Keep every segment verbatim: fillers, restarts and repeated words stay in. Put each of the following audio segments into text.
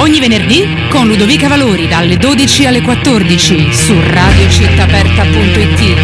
Ogni venerdì con Ludovica Valori dalle dodici alle quattordici su radio città aperta punto it.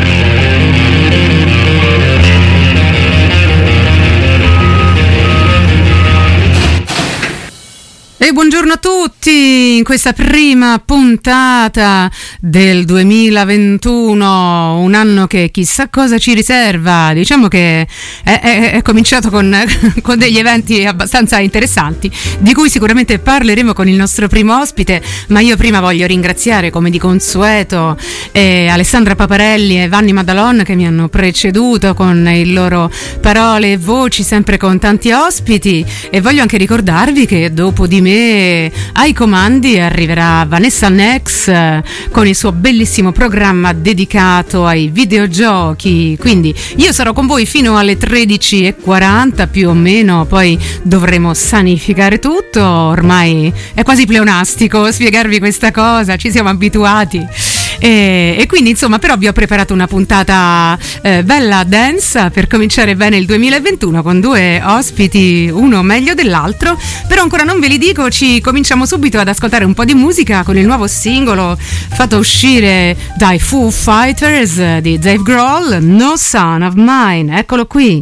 E buongiorno a tutti in questa prima puntata del duemilaventuno, un anno che chissà cosa ci riserva. Diciamo che è, è, è cominciato con, con degli eventi abbastanza interessanti di cui sicuramente parleremo con il nostro primo ospite, ma io prima voglio ringraziare come di consueto eh, Alessandra Paparelli e Vanni Maddalon che mi hanno preceduto con le loro parole e voci, sempre con tanti ospiti, e voglio anche ricordarvi che dopo di me ai comandi arriverà Vanessa Nex eh, con il suo bellissimo programma dedicato ai videogiochi. Quindi io sarò con voi fino alle tredici e quaranta più o meno, poi dovremo sanificare tutto. Ormai è quasi pleonastico spiegarvi questa cosa, ci siamo abituati. E, e quindi insomma, però vi ho preparato una puntata eh, bella densa per cominciare bene il duemilaventuno con due ospiti, uno meglio dell'altro, però ancora non ve li dico. Ci cominciamo subito ad ascoltare un po' di musica con il nuovo singolo fatto uscire dai Foo Fighters di Dave Grohl, No Son of Mine. Eccolo qui.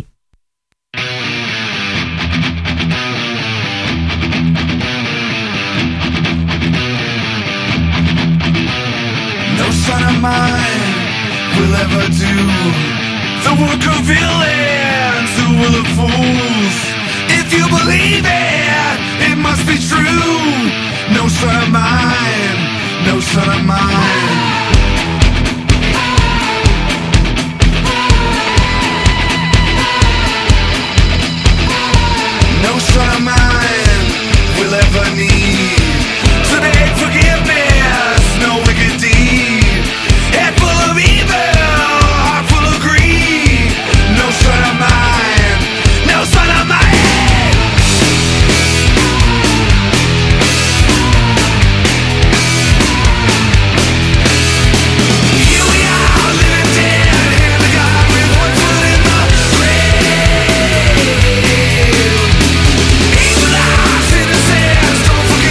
Son of mine will ever do the work of villains who will of fools. If you believe it, it must be true. No son of mine, no son of mine. No son of mine will ever need today forgiveness, no wicked deed. Head full of evil, heart full of greed. No son of mine, no son of mine. Here we are, living dead, hand to God with one foot in the grave. Evil eyes, innocence, don't forget.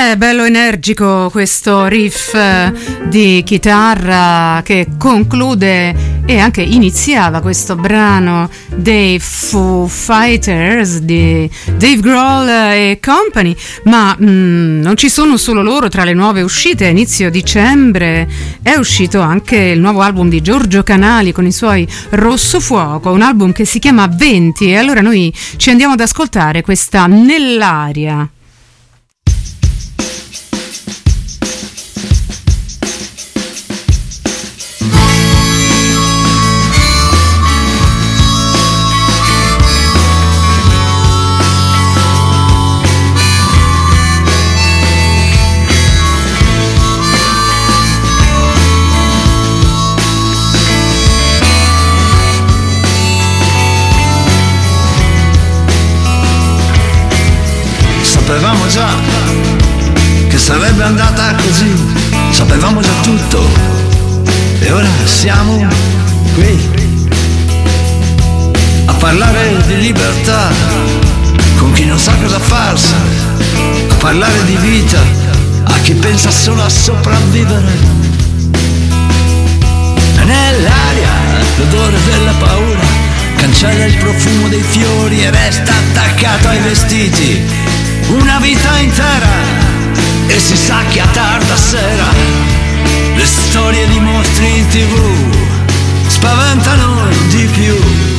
È bello energico questo riff di chitarra che conclude e anche iniziava questo brano dei Foo Fighters di Dave Grohl e Company, ma mh, non ci sono solo loro tra le nuove uscite. A inizio dicembre è uscito anche il nuovo album di Giorgio Canali con i suoi Rosso Fuoco, un album che si chiama venti, e allora noi ci andiamo ad ascoltare questa Nell'aria. Sapevamo già che sarebbe andata così, sapevamo già tutto, e ora siamo qui a parlare di libertà con chi non sa cosa farsene, a parlare di vita a chi pensa solo a sopravvivere. Nell'aria l'odore della paura cancella il profumo dei fiori e resta attaccato ai vestiti una vita intera, e si sa che a tarda sera le storie di mostri in tv spaventano di più.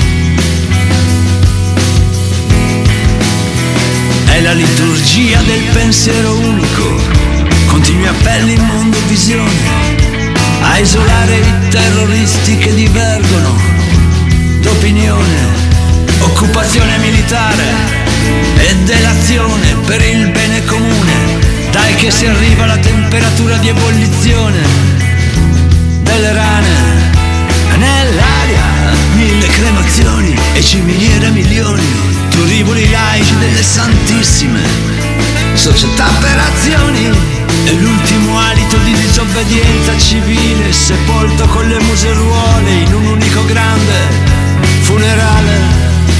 È la liturgia del pensiero unico, continui appelli in mondo visione a isolare i terroristi che divergono d'opinione, occupazione militare e delazione per il bene comune. Dai che si arriva alla temperatura di ebollizione delle rane. Nell'aria mille cremazioni e ciminiere milioni, turiboli laici delle santissime società per azioni, e l'ultimo alito di disobbedienza civile sepolto con le museruole in un unico grande funerale.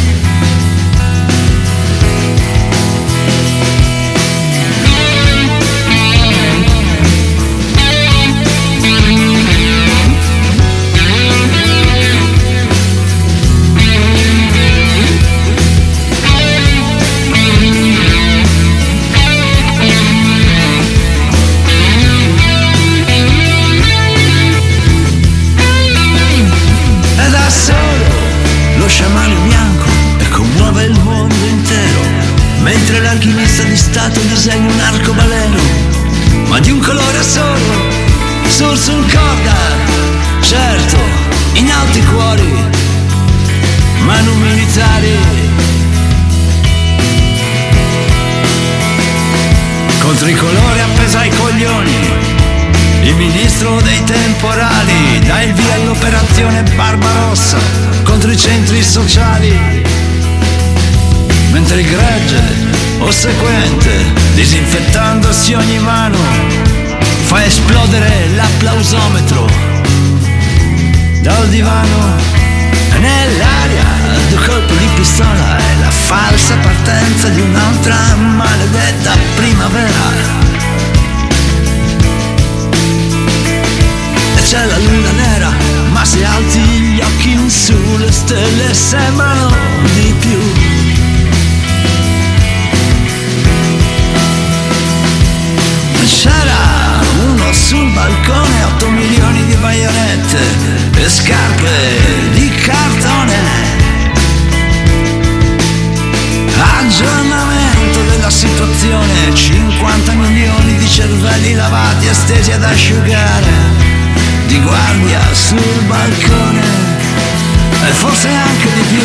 Sciamano bianco e commuove il mondo intero, mentre l'alchimista di Stato disegna un arcobaleno, ma di un colore solo, sorso in corda, certo, in alti cuori, ma non militari. Col tricolore appeso ai coglioni, il ministro dei temporali dà il via all'operazione Barbarossa contro i centri sociali, mentre il gregge ossequente, disinfettandosi ogni mano, fa esplodere l'applausometro dal divano. Nell'aria due colpi di pistola e la falsa partenza di un'altra maledetta primavera. C'è la luna nera, ma se alzi gli occhi in su le stelle sembrano di più. C'era uno sul balcone, otto milioni di baionette e scarpe di cartone. Aggiornamento della situazione, cinquanta milioni di cervelli lavati e stesi ad asciugare, di guardia sul balcone, e forse anche di più.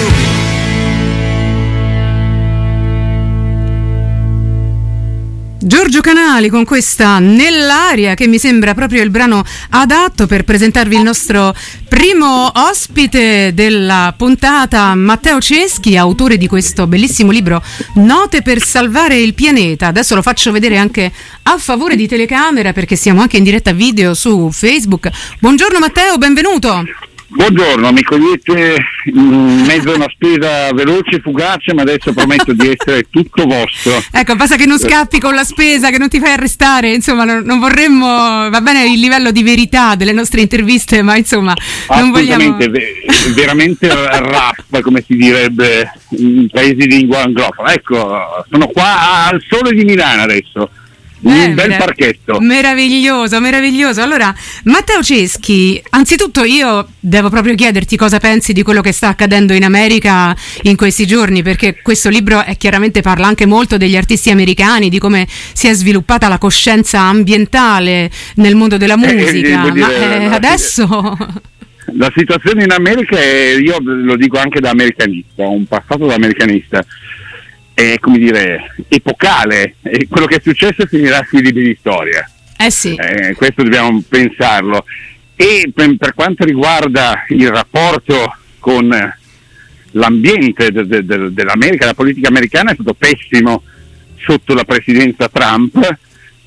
Giorgio Canali con questa Nell'aria, che mi sembra proprio il brano adatto per presentarvi il nostro primo ospite della puntata, Matteo Ceschi, autore di questo bellissimo libro Note per salvare il pianeta. Adesso lo faccio vedere anche a favore di telecamera perché siamo anche in diretta video su Facebook. Buongiorno Matteo, benvenuto. Buongiorno, mi cogliete in mezzo a una spesa veloce e fugace, ma adesso prometto di essere tutto vostro. Ecco, basta che non scappi con la spesa, che non ti fai arrestare, insomma, non, non vorremmo, va bene il livello di verità delle nostre interviste, ma insomma, non vogliamo... Assolutamente, veramente rap, come si direbbe in paesi di lingua anglofona. Ecco, sono qua al Sole di Milano adesso. Un Eh, bel merav- parchetto. Meraviglioso, meraviglioso. Allora, Matteo Ceschi, anzitutto io devo proprio chiederti cosa pensi di quello che sta accadendo in America in questi giorni, perché questo libro è chiaramente parla anche molto degli artisti americani, di come si è sviluppata la coscienza ambientale nel mondo della musica, devo ma dire, eh, la- adesso... La situazione in America è, io lo dico anche da americanista, ho un passato da americanista, è come dire epocale, e quello che è successo finirà sui libri di storia. Eh sì. Eh, questo dobbiamo pensarlo. E per, per quanto riguarda il rapporto con l'ambiente de, de, de, dell'America, la politica americana è stato pessimo sotto la presidenza Trump,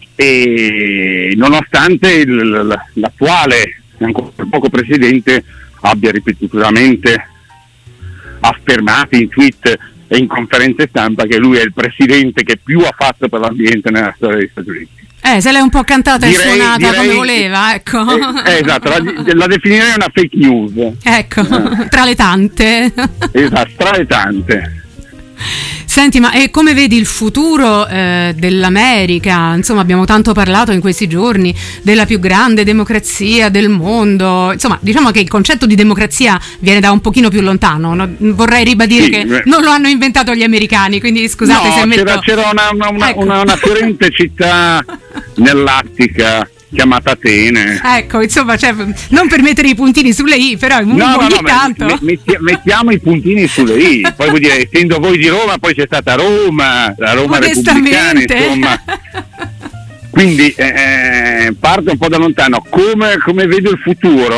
e nonostante il, l'attuale, ancora poco presidente, abbia ripetutamente affermato in tweet e in conferenze stampa che lui è il presidente che più ha fatto per l'ambiente nella storia degli Stati Uniti. Eh, se l'è un po' cantata e Direi- suonata direi- come voleva, ecco. Eh, eh, esatto, la, la definirei una fake news. Ecco, Eh. tra le tante. Esatto, tra le tante. Senti, ma e come vedi il futuro eh, dell'America? Insomma, abbiamo tanto parlato in questi giorni della più grande democrazia del mondo. Insomma, diciamo che il concetto di democrazia viene da un pochino più lontano. No? Vorrei ribadire Sì, che beh. non lo hanno inventato gli americani, quindi scusate no, se metto... c'era, c'era una, una, una, Ecco. una, una fiorente città nell'Attica chiamata Atene. Ecco, insomma, cioè, non per mettere i puntini sulle i, però ogni, No, no, ogni no, me- tanto... me- metti- mettiamo i puntini sulle i. Poi vuol dire, essendo voi di Roma, poi c'è stata Roma, la Roma repubblicana, Modestamente. insomma. Quindi eh, parto un po' da lontano. Come, come vedo il futuro?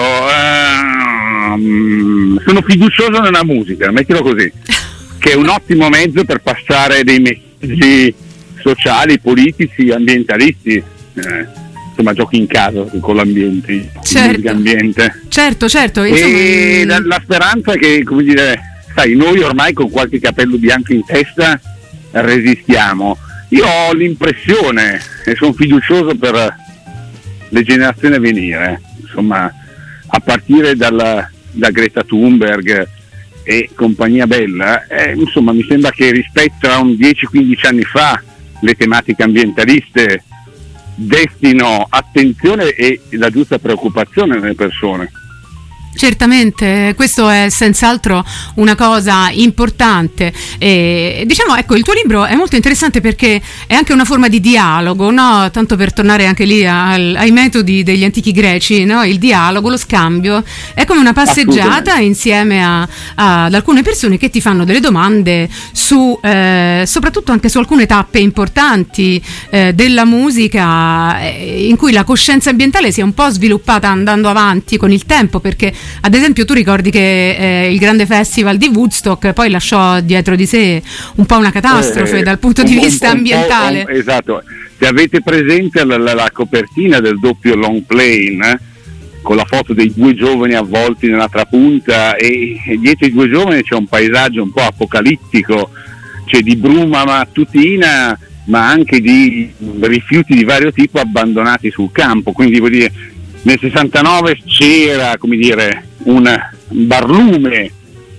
Ehm, sono fiducioso nella musica, mettilo così, che è un ottimo mezzo per passare dei messaggi sociali, politici, ambientalisti. Eh, insomma, giochi in casa con l'ambiente, Certo. musica ambiente. Certo, certo. Insomma, E mm, la, la speranza è che, come dire, sai, noi ormai con qualche capello bianco in testa resistiamo. Io ho l'impressione, e sono fiducioso per le generazioni a venire, insomma, a partire dalla, da Greta Thunberg e compagnia bella, eh, insomma, mi sembra che rispetto a un dieci quindici anni fa le tematiche ambientaliste destino attenzione e la giusta preoccupazione nelle persone. certamente, questo è senz'altro una cosa importante. E, diciamo, ecco, il tuo libro è molto interessante perché è anche una forma di dialogo, no? Tanto per tornare anche lì al, ai metodi degli antichi greci, no? Il dialogo, lo scambio, è come una passeggiata insieme a, a, ad alcune persone che ti fanno delle domande su, eh, soprattutto anche su alcune tappe importanti eh, della musica, eh, in cui la coscienza ambientale si è un po' sviluppata andando avanti con il tempo, perché ad esempio tu ricordi che eh, il grande festival di Woodstock poi lasciò dietro di sé un po' una catastrofe Eh, dal punto di un- vista un- un ambientale. po', un- esatto, se avete presente la, la- la copertina del doppio long plane, eh, con la foto dei due giovani avvolti nella trapunta, e, e dietro i due giovani c'è un paesaggio un po' apocalittico, c'è di bruma mattutina, ma anche di rifiuti di vario tipo abbandonati sul campo. Quindi vuol dire, nel sessantanove c'era, come dire, un barlume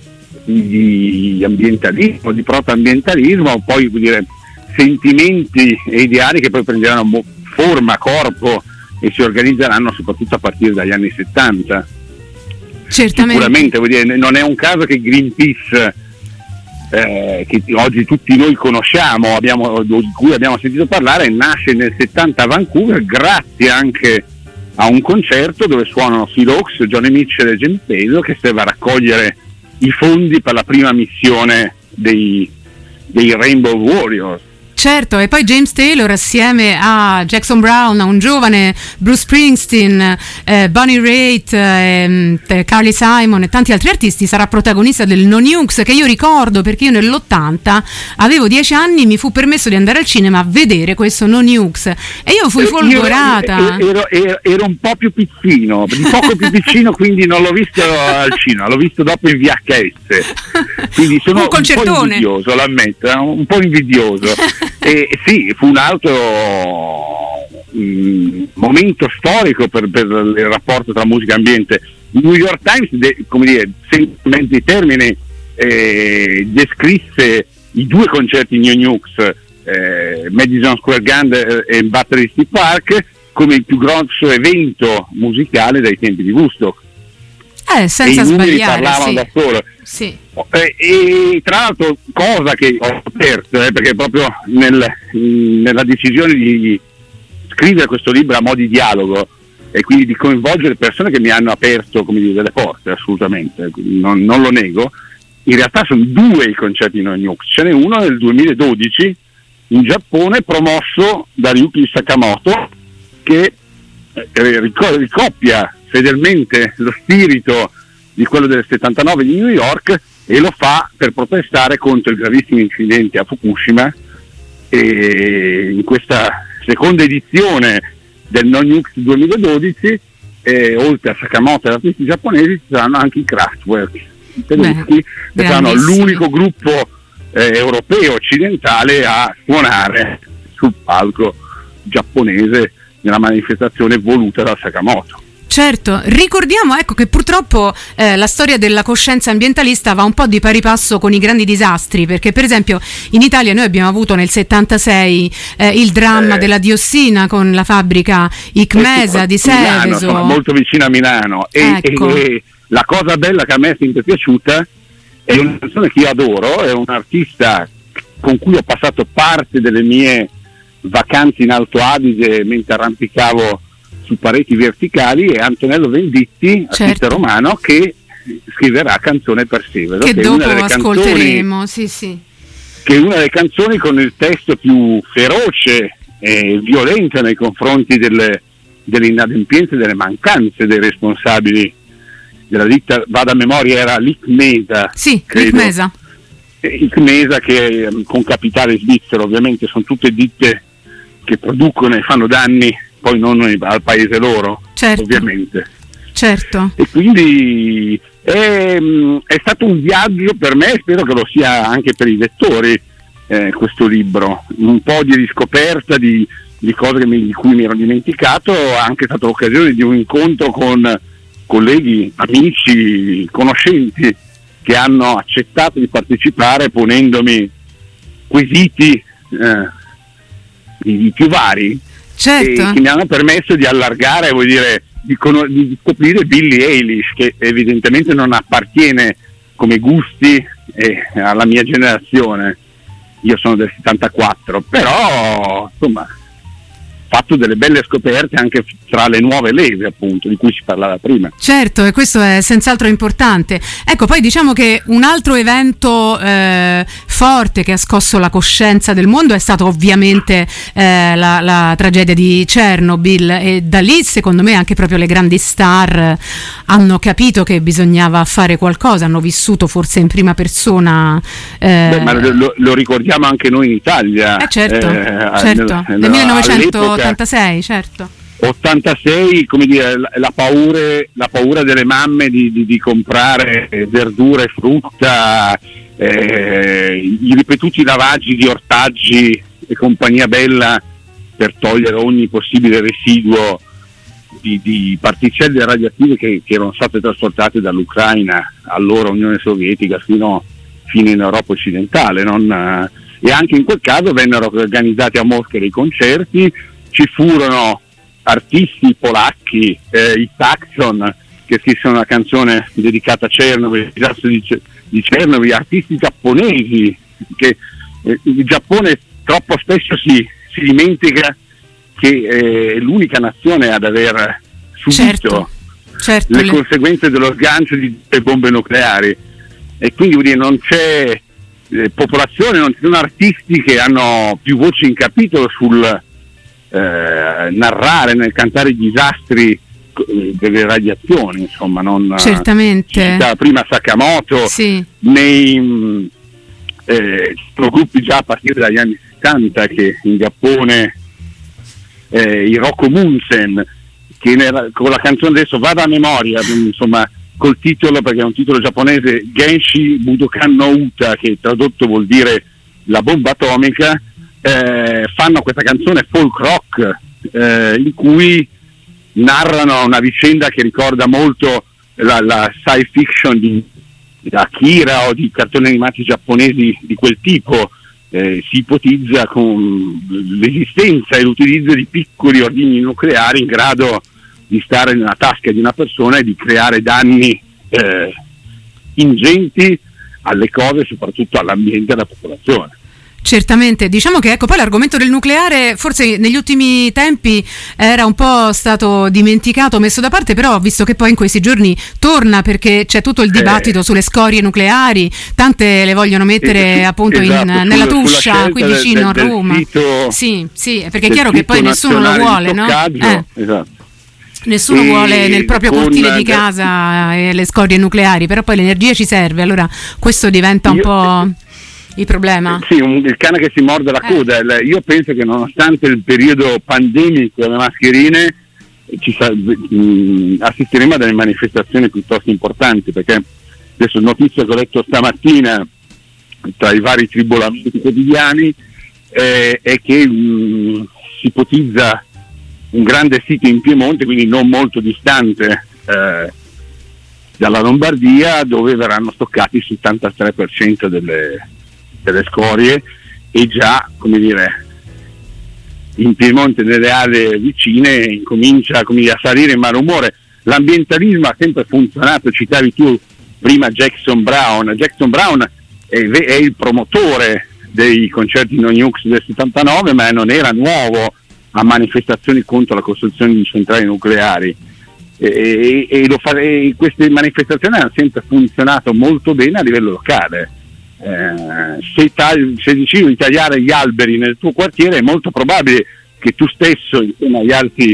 di ambientalismo, di proto-ambientalismo, poi vuol dire sentimenti e ideali che poi prenderanno mo- forma, corpo e si organizzeranno soprattutto a partire dagli anni settanta. Certamente. Sicuramente, vuol dire, non è un caso che Greenpeace, eh, che oggi tutti noi conosciamo, abbiamo, di cui abbiamo sentito parlare, nasce nel settanta a Vancouver grazie anche a un concerto dove suonano Phil Oaks, Johnny Mitchell e James Taylor, che serve a raccogliere i fondi per la prima missione dei, dei Rainbow Warriors. Certo, e poi James Taylor assieme a Jackson Brown, a un giovane Bruce Springsteen, eh, Bonnie Raitt, eh, Carly Simon e tanti altri artisti, sarà protagonista del No Nukes, che io ricordo perché io nell'ottanta avevo dieci anni, mi fu permesso di andare al cinema a vedere questo No Nukes e io fui folgorata. Io ero, ero, ero un po' più piccino, di poco più piccino, quindi non l'ho visto al cinema, l'ho visto dopo in V H S, quindi sono un un, concertone. un po' invidioso, lo ammetto, un po' invidioso. E sì, fu un altro mh, momento storico per, per il rapporto tra musica e ambiente. Il New York Times, de, come dire, semplicemente i termini, eh, descrisse i due concerti New Nukes, eh, Madison Square Garden e Battery City Park, come il più grosso evento musicale dai tempi di Woodstock. Eh, senza e i numeri sbagliare, parlavano sì. da solo. Sì. Eh, e tra l'altro, cosa che ho aperto, eh, perché proprio nel, nella decisione di scrivere questo libro a mo' di dialogo e quindi di coinvolgere persone che mi hanno aperto, come dire, delle porte, assolutamente, non, non lo nego, in realtà sono due i concerti di No Nukes. Ce n'è uno nel duemiladodici in Giappone, promosso da Ryuki Sakamoto, che eh, ricoppia fedelmente lo spirito di quello del settantanove di New York e lo fa per protestare contro il gravissimo incidente a Fukushima. E in questa seconda edizione del No Nukes duemiladodici, eh, oltre a Sakamoto e artisti giapponesi, ci saranno anche i Kraftwerk, i tedeschi, che saranno l'unico gruppo eh, europeo occidentale a suonare sul palco giapponese nella manifestazione voluta da Sakamoto. Certo, ricordiamo ecco che purtroppo eh, la storia della coscienza ambientalista va un po' di pari passo con i grandi disastri, perché per esempio in Italia noi abbiamo avuto nel settantasei eh, il dramma eh, della diossina con la fabbrica Icmesa di Seveso. Milano, sono molto vicino a Milano e, ecco. e, e la cosa bella che a me è sempre piaciuta è una persona che io adoro, è un artista con cui ho passato parte delle mie vacanze in Alto Adige mentre arrampicavo su pareti verticali, è Antonello Venditti, artista certo. romano, che scriverà Canzone per Seveso, che, che dopo è una ascolteremo, canzoni, sì sì. che è una delle canzoni con il testo più feroce e violento nei confronti delle, delle inadempienze, delle mancanze dei responsabili della ditta, vada a memoria, era l'Icmesa. Sì, l'Icmesa. Icmesa che con capitale svizzero, ovviamente sono tutte ditte che producono e fanno danni poi non al paese loro, certo. ovviamente. Certo. E quindi è, è stato un viaggio per me, spero che lo sia anche per i lettori, eh, questo libro, un po' di riscoperta di, di cose che mi, di cui mi ero dimenticato, ha anche stata l'occasione di un incontro con colleghi, amici, conoscenti che hanno accettato di partecipare ponendomi quesiti eh, di, di più vari. Certo. E che mi hanno permesso di allargare, vuol dire, di, con- di scoprire Billie Eilish, che evidentemente non appartiene come gusti eh, alla mia generazione. Io sono del settantaquattro, però insomma fatto delle belle scoperte anche tra le nuove leve, appunto, di cui si parlava prima. Certo, e questo è senz'altro importante. Ecco, poi diciamo che un altro evento eh, forte che ha scosso la coscienza del mondo è stato ovviamente eh, la, la tragedia di Chernobyl, e da lì secondo me anche proprio le grandi star hanno capito che bisognava fare qualcosa, hanno vissuto forse in prima persona. Eh... Beh, ma lo, lo ricordiamo anche noi in Italia. Eh certo, eh, certo. Nel, nel millenovecentottantasei, certo. ottantasei, come dire, la, la, paura, la paura delle mamme di, di, di comprare verdura e frutta, eh, i ripetuti lavaggi di ortaggi e compagnia bella per togliere ogni possibile residuo di, di particelle radioattive che, che erano state trasportate dall'Ucraina, allora Unione Sovietica, fino, fino in Europa occidentale. Non, e anche in quel caso vennero organizzati a Mosca dei concerti, ci furono artisti polacchi, eh, i Saxon, che scrissero una canzone dedicata a Chernobyl, il disastro di, di Chernobyl, artisti giapponesi, che eh, il Giappone troppo spesso si, si dimentica che eh, è l'unica nazione ad aver subito certo, certo, le, le conseguenze dello sgancio di bombe nucleari, e quindi vuol dire, non c'è eh, popolazione, non ci sono artisti che hanno più voci in capitolo sul eh, narrare, nel cantare i disastri delle radiazioni, insomma. Non, certamente. Citava prima Sakamoto, sì. Nei eh, sono gruppi già a partire dagli anni settanta che in Giappone, eh, i Roko Munsen, che nella, con la canzone adesso vado a memoria, insomma, col titolo, perché è un titolo giapponese, Genshi Budokan no Uta, che tradotto vuol dire la bomba atomica, eh, fanno questa canzone folk rock eh, in cui narrano una vicenda che ricorda molto la, la science fiction di, di Akira o di cartoni animati giapponesi di quel tipo. Eh, si ipotizza con l'esistenza e l'utilizzo di piccoli ordigni nucleari in grado di stare nella tasca di una persona e di creare danni eh, ingenti alle cose, soprattutto all'ambiente e alla popolazione. Certamente, diciamo che ecco, poi l'argomento del nucleare forse negli ultimi tempi era un po' stato dimenticato, messo da parte, però visto che poi in questi giorni torna, perché c'è tutto il dibattito eh, sulle scorie nucleari, tante le vogliono mettere eh, appunto esatto, in, nella sulla, Tuscia sulla qui vicino del, a Roma. Del sito, sì, sì, perché è chiaro che poi nessuno lo vuole, no? Eh. Esatto. Nessuno e vuole nel proprio cortile di de- casa eh, le scorie nucleari, però poi l'energia ci serve, allora questo diventa un io, po' il problema. Sì, un, il cane che si morde la coda. Eh. Io penso che nonostante il periodo pandemico delle mascherine ci sa, mh, assisteremo a delle manifestazioni piuttosto importanti, perché adesso notizia che ho letto stamattina tra i vari tribolamenti quotidiani eh, è che mh, si ipotizza un grande sito in Piemonte, quindi non molto distante eh, dalla Lombardia, dove verranno stoccati il settantatré per cento delle, delle scorie, e già, come dire, in Piemonte, nelle aree vicine, incomincia, come dire, a salire il malumore. L'ambientalismo ha sempre funzionato, citavi tu prima Jackson Brown. Jackson Brown è, è il promotore dei concerti No Nukes del settantanove, ma non era nuovo a manifestazioni contro la costruzione di centrali nucleari, e, e, e, lo fa, e queste manifestazioni hanno sempre funzionato molto bene a livello locale. Eh, se, tagli, se decidi di tagliare gli alberi nel tuo quartiere, è molto probabile che tu stesso, insieme agli altri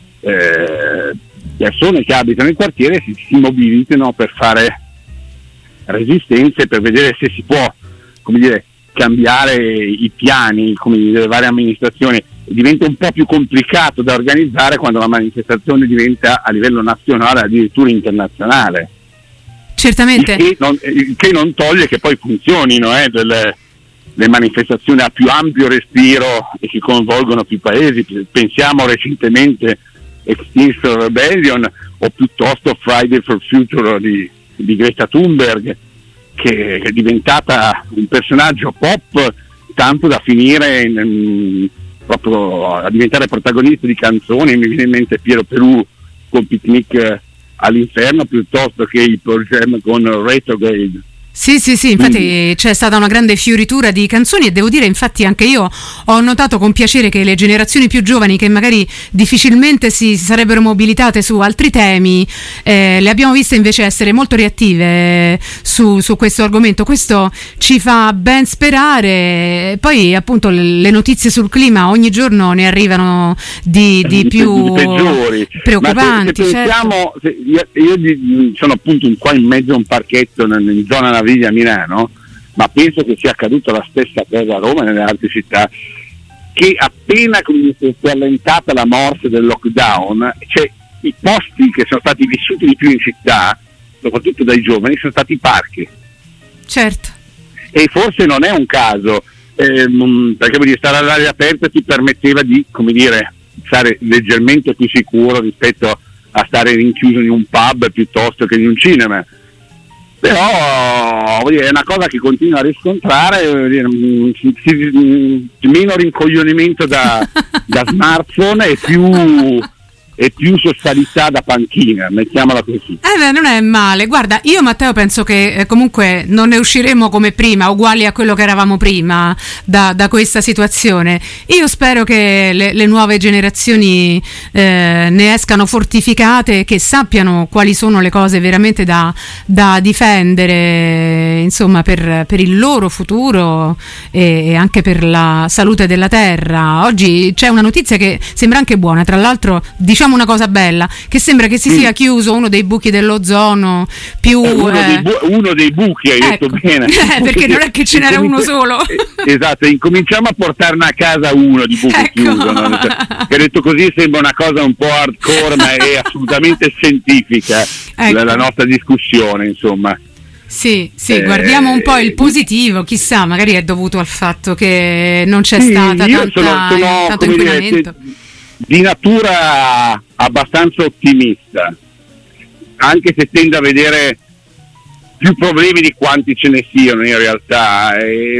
eh, persone che abitano nel quartiere, si, si mobilitino per fare resistenze, per vedere se si può, come dire, cambiare i piani, come dire, delle varie amministrazioni. Diventa un po' più complicato da organizzare quando la manifestazione diventa a livello nazionale, addirittura internazionale. Certamente. Il che non, il che non toglie che poi funzionino eh, delle le manifestazioni a più ampio respiro e che coinvolgono più paesi. Pensiamo recentemente Extinction Rebellion o piuttosto Friday for Future di, di Greta Thunberg, che è diventata un personaggio pop tanto da finire in, in, proprio a diventare protagonista di canzoni. Mi viene in mente Piero Perù con Picnic all'inferno, piuttosto che il Pearl Jam con Retrograde. Sì, sì, sì, infatti mm. c'è stata una grande fioritura di canzoni, e devo dire, infatti, anche io ho notato con piacere che le generazioni più giovani, che magari difficilmente si sarebbero mobilitate su altri temi, eh, le abbiamo viste invece essere molto reattive su, su questo argomento. Questo ci fa ben sperare. Poi appunto le notizie sul clima ogni giorno ne arrivano di, di più peggiori, preoccupanti. Ma se, se pensiamo, certo. se io, io sono appunto qua in mezzo a un parchetto in zona Naviglia a Milano, ma penso che sia accaduto la stessa cosa a Roma e nelle altre città, che appena si è allentata la morte del lockdown, cioè i posti che sono stati vissuti di più in città, soprattutto dai giovani, sono stati i parchi. Certo. E forse non è un caso, ehm, perché vuol dire, stare all'aria aperta ti permetteva di, come dire, stare leggermente più sicuro rispetto a stare rinchiuso in un pub piuttosto che in un cinema. Però è una cosa che continua a riscontrare, dire, meno rincoglionimento da, da smartphone e più e più socialità da panchina, mettiamola così. Eh beh, non è male. Guarda, io Matteo penso che eh, comunque non ne usciremo come prima, uguali a quello che eravamo prima da, da questa situazione. Io spero che le, le nuove generazioni eh, ne escano fortificate, che sappiano quali sono le cose veramente da, da difendere, insomma, per, per il loro futuro e, e anche per la salute della terra. Oggi c'è una notizia che sembra anche buona, tra l'altro, diciamo una cosa bella, che sembra che si sia mm. chiuso uno dei buchi dell'ozono più eh, uno, eh... dei bu- uno dei buchi, hai ecco. detto bene, eh, perché non è che ce n'era uno solo. Esatto, incominciamo a portarne a casa uno di buco ecco. chiuso, no? Che detto così sembra una cosa un po' hardcore, ma è assolutamente scientifica, ecco. la, la nostra discussione, insomma. Sì, sì, eh, guardiamo un po' il positivo, chissà, magari è dovuto al fatto che non c'è sì, stata io tanta, sono, sono, tanto come inquinamento. Dire, di natura abbastanza ottimista, anche se tendo a vedere più problemi di quanti ce ne siano in realtà. E,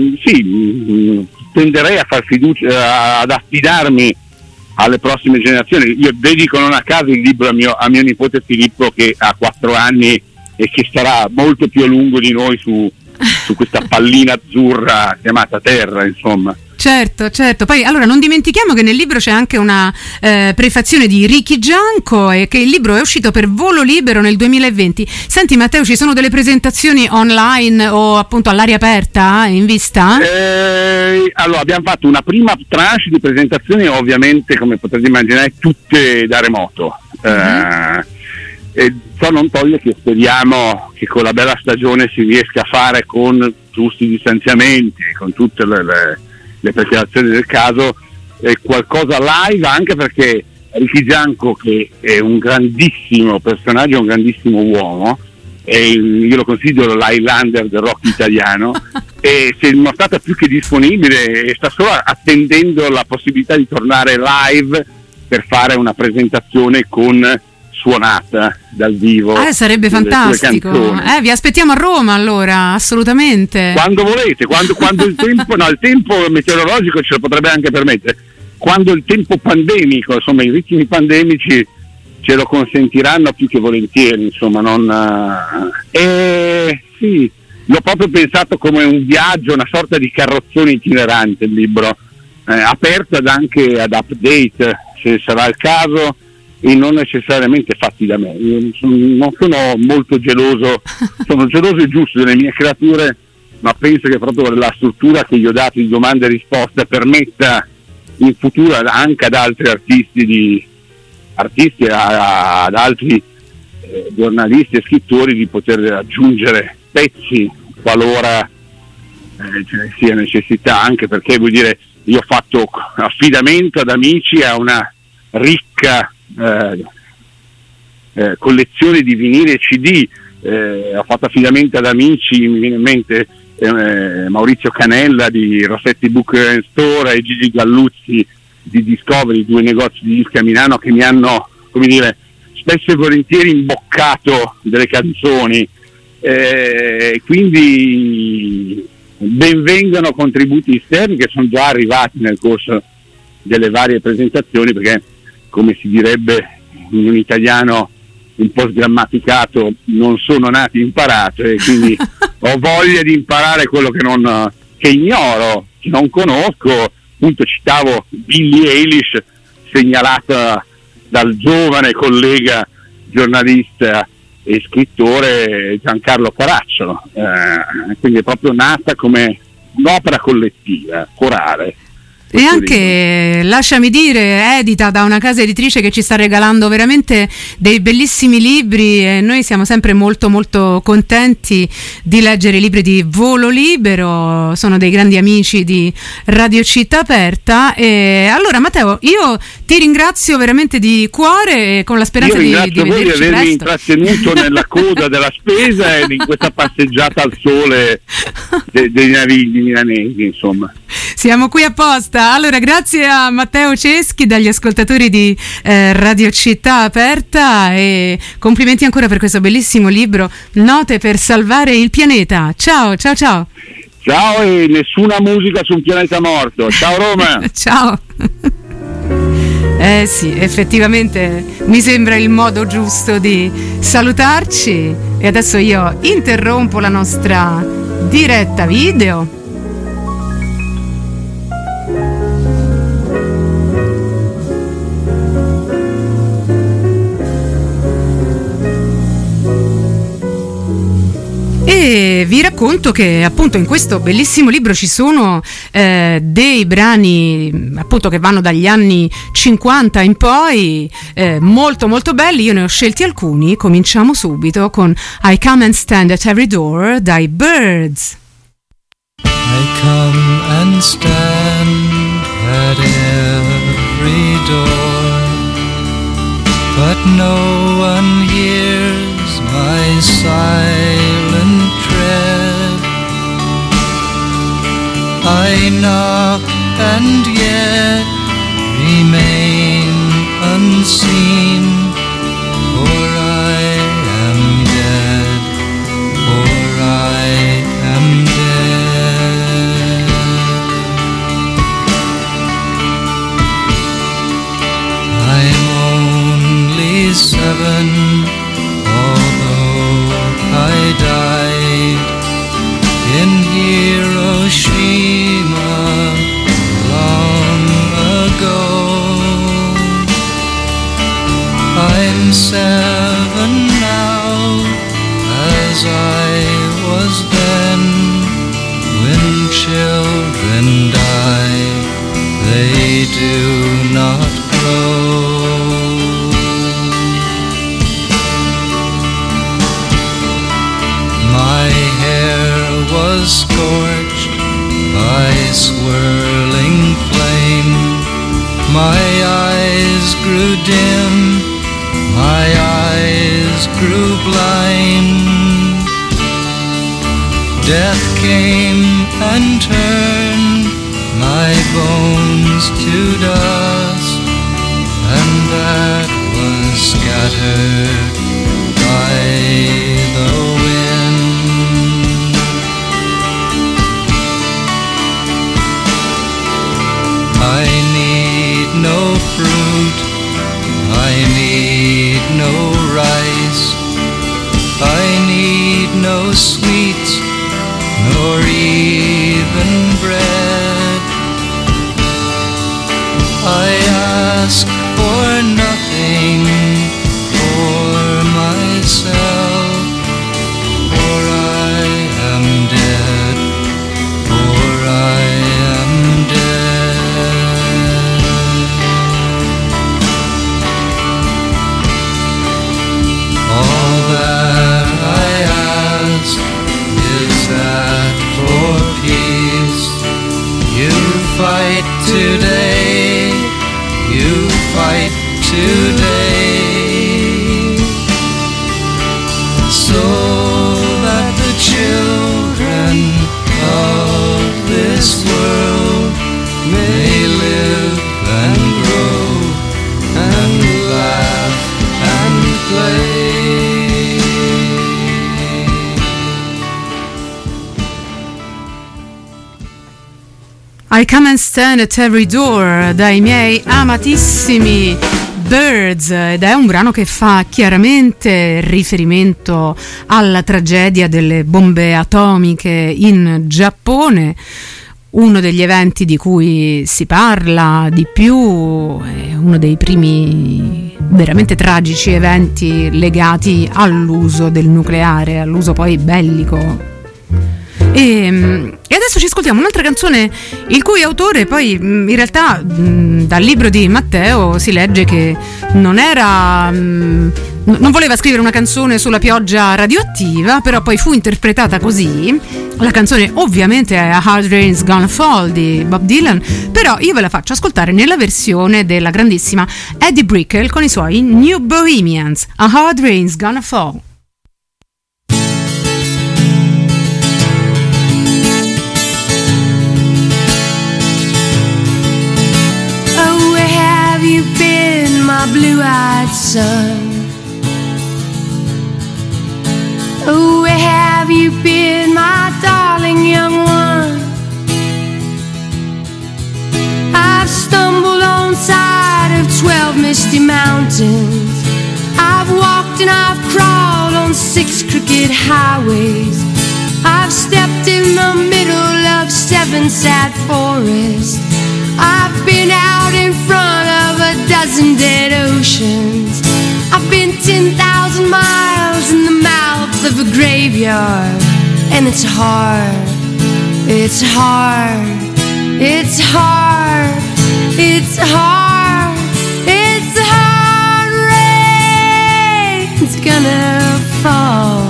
sì, tenderei a far fiducia, ad affidarmi alle prossime generazioni. Io dedico non a caso il libro a mio, a mio nipote Filippo, che ha quattro anni e che sarà molto più a lungo di noi su, su questa pallina azzurra chiamata Terra, insomma. Certo, certo. Poi allora non dimentichiamo che nel libro c'è anche una eh, prefazione di Ricky Gianco e che il libro è uscito per Volo Libero nel duemilaventi. Senti Matteo, ci sono delle presentazioni online o appunto all'aria aperta in vista? Eh, allora abbiamo fatto una prima tranche di presentazioni, ovviamente come potete immaginare tutte da remoto. Mm-hmm. Eh, e ciò non toglie che speriamo che con la bella stagione si riesca a fare con giusti distanziamenti, con tutte le, le le preparazioni del caso, eh, qualcosa live, anche perché Ricky Gianco, che è un grandissimo personaggio, un grandissimo uomo, e io lo considero l'Highlander del rock italiano, e si è dimostrata più che disponibile e sta solo attendendo la possibilità di tornare live per fare una presentazione con suonata dal vivo. Eh, sarebbe fantastico. Eh, vi aspettiamo a Roma allora, assolutamente. Quando volete, quando, quando il tempo, no, il tempo meteorologico ce lo potrebbe anche permettere. Quando il tempo pandemico, insomma, i ritmi pandemici ce lo consentiranno più che volentieri, insomma, non. Eh, sì, l'ho proprio pensato come un viaggio, una sorta di carrozzone itinerante il libro, eh, aperto ad anche ad update, se sarà il caso, e non necessariamente fatti da me. Io non sono molto geloso, sono geloso e giusto delle mie creature, ma penso che proprio la struttura che gli ho dato di domanda e risposta permetta in futuro anche ad altri artisti, di, artisti a, ad altri eh, giornalisti e scrittori di poter aggiungere pezzi qualora eh, ce ne sia necessità, anche perché vuol dire io ho fatto affidamento ad amici a una ricca Eh, eh, collezione di vinili e C D, eh, ho fatto affidamento ad amici, mi viene in mente eh, Maurizio Canella di Rossetti Book and Store e Gigi Galluzzi di Discovery, due negozi di dischi a Milano che mi hanno, come dire, spesso e volentieri imboccato delle canzoni, eh, quindi benvengano contributi esterni che sono già arrivati nel corso delle varie presentazioni, perché come si direbbe in un italiano un po' sgrammaticato, non sono nato imparato, e quindi ho voglia di imparare quello che non che ignoro, che non conosco. Appunto citavo Billie Eilish, segnalata dal giovane collega giornalista e scrittore Giancarlo Caracciolo, eh, quindi è proprio nata come un'opera collettiva, corale. E anche, lasciami dire, edita da una casa editrice che ci sta regalando veramente dei bellissimi libri, e noi siamo sempre molto molto contenti di leggere i libri di Volo Libero, sono dei grandi amici di Radio Città Aperta. E allora Matteo, io ti ringrazio veramente di cuore, con la speranza di, di vederci voi di avermi presto. intrattenuto nella coda della spesa e in questa passeggiata al sole de, dei navigli milanesi, insomma. Siamo qui apposta. Allora, grazie a Matteo Ceschi, dagli ascoltatori di eh, Radio Città Aperta, e complimenti ancora per questo bellissimo libro, Note per salvare il pianeta. Ciao, ciao, ciao. Ciao, e nessuna musica su un pianeta morto. Ciao Roma. Ciao. Eh sì, effettivamente mi sembra il modo giusto di salutarci e adesso io interrompo la nostra diretta video. E vi racconto che appunto in questo bellissimo libro ci sono eh, dei brani appunto che vanno dagli anni cinquanta in poi, eh, molto molto belli. Io ne ho scelti alcuni. Cominciamo subito con I Come and Stand at Every Door dai Byrds. I come and stand at every door, but no one hears my silent tread. I knock and yet remain unseen, for I am dead, for I am dead. I'm only seven, although I died in Hiroshima long ago. I'm seven now, as I was then. When children die, they do not grow. My hair was scorched by swirling flame. My eyes grew dim, my eyes grew blind. Death came and turned my bones to dust, and that was scattered by the wind. I need no fruit, I need no rice, I need no sweets, nor even bread. I ask for nothing for myself, for I am dead, for I am dead. All that I ask is that for peace you fight today, you fight today, so that the children of this world may live and grow and laugh and play. I Come and Stand at Every Door dai miei amatissimi Byrds, ed è un brano che fa chiaramente riferimento alla tragedia delle bombe atomiche in Giappone, uno degli eventi di cui si parla di più, è uno dei primi veramente tragici eventi legati all'uso del nucleare, all'uso poi bellico. E, e adesso ci ascoltiamo un'altra canzone il cui autore poi in realtà dal libro di Matteo si legge che non era non voleva scrivere una canzone sulla pioggia radioattiva, però poi fu interpretata così. La canzone ovviamente è A Hard Rain's Gonna Fall di Bob Dylan, però io ve la faccio ascoltare nella versione della grandissima Eddie Brickell con i suoi New Bohemians. A Hard Rain's Gonna Fall. You been my blue-eyed son? Oh, where have you been, my darling young one? I've stumbled on side of twelve mountains. I've walked and I've crawled on six crooked highways. I've stepped in the middle of seven sad forests. I've been out in front of a dozen dead oceans. I've been ten thousand miles in the mouth of a graveyard. And it's hard, it's hard, it's hard, it's hard, it's hard. Rain's gonna fall.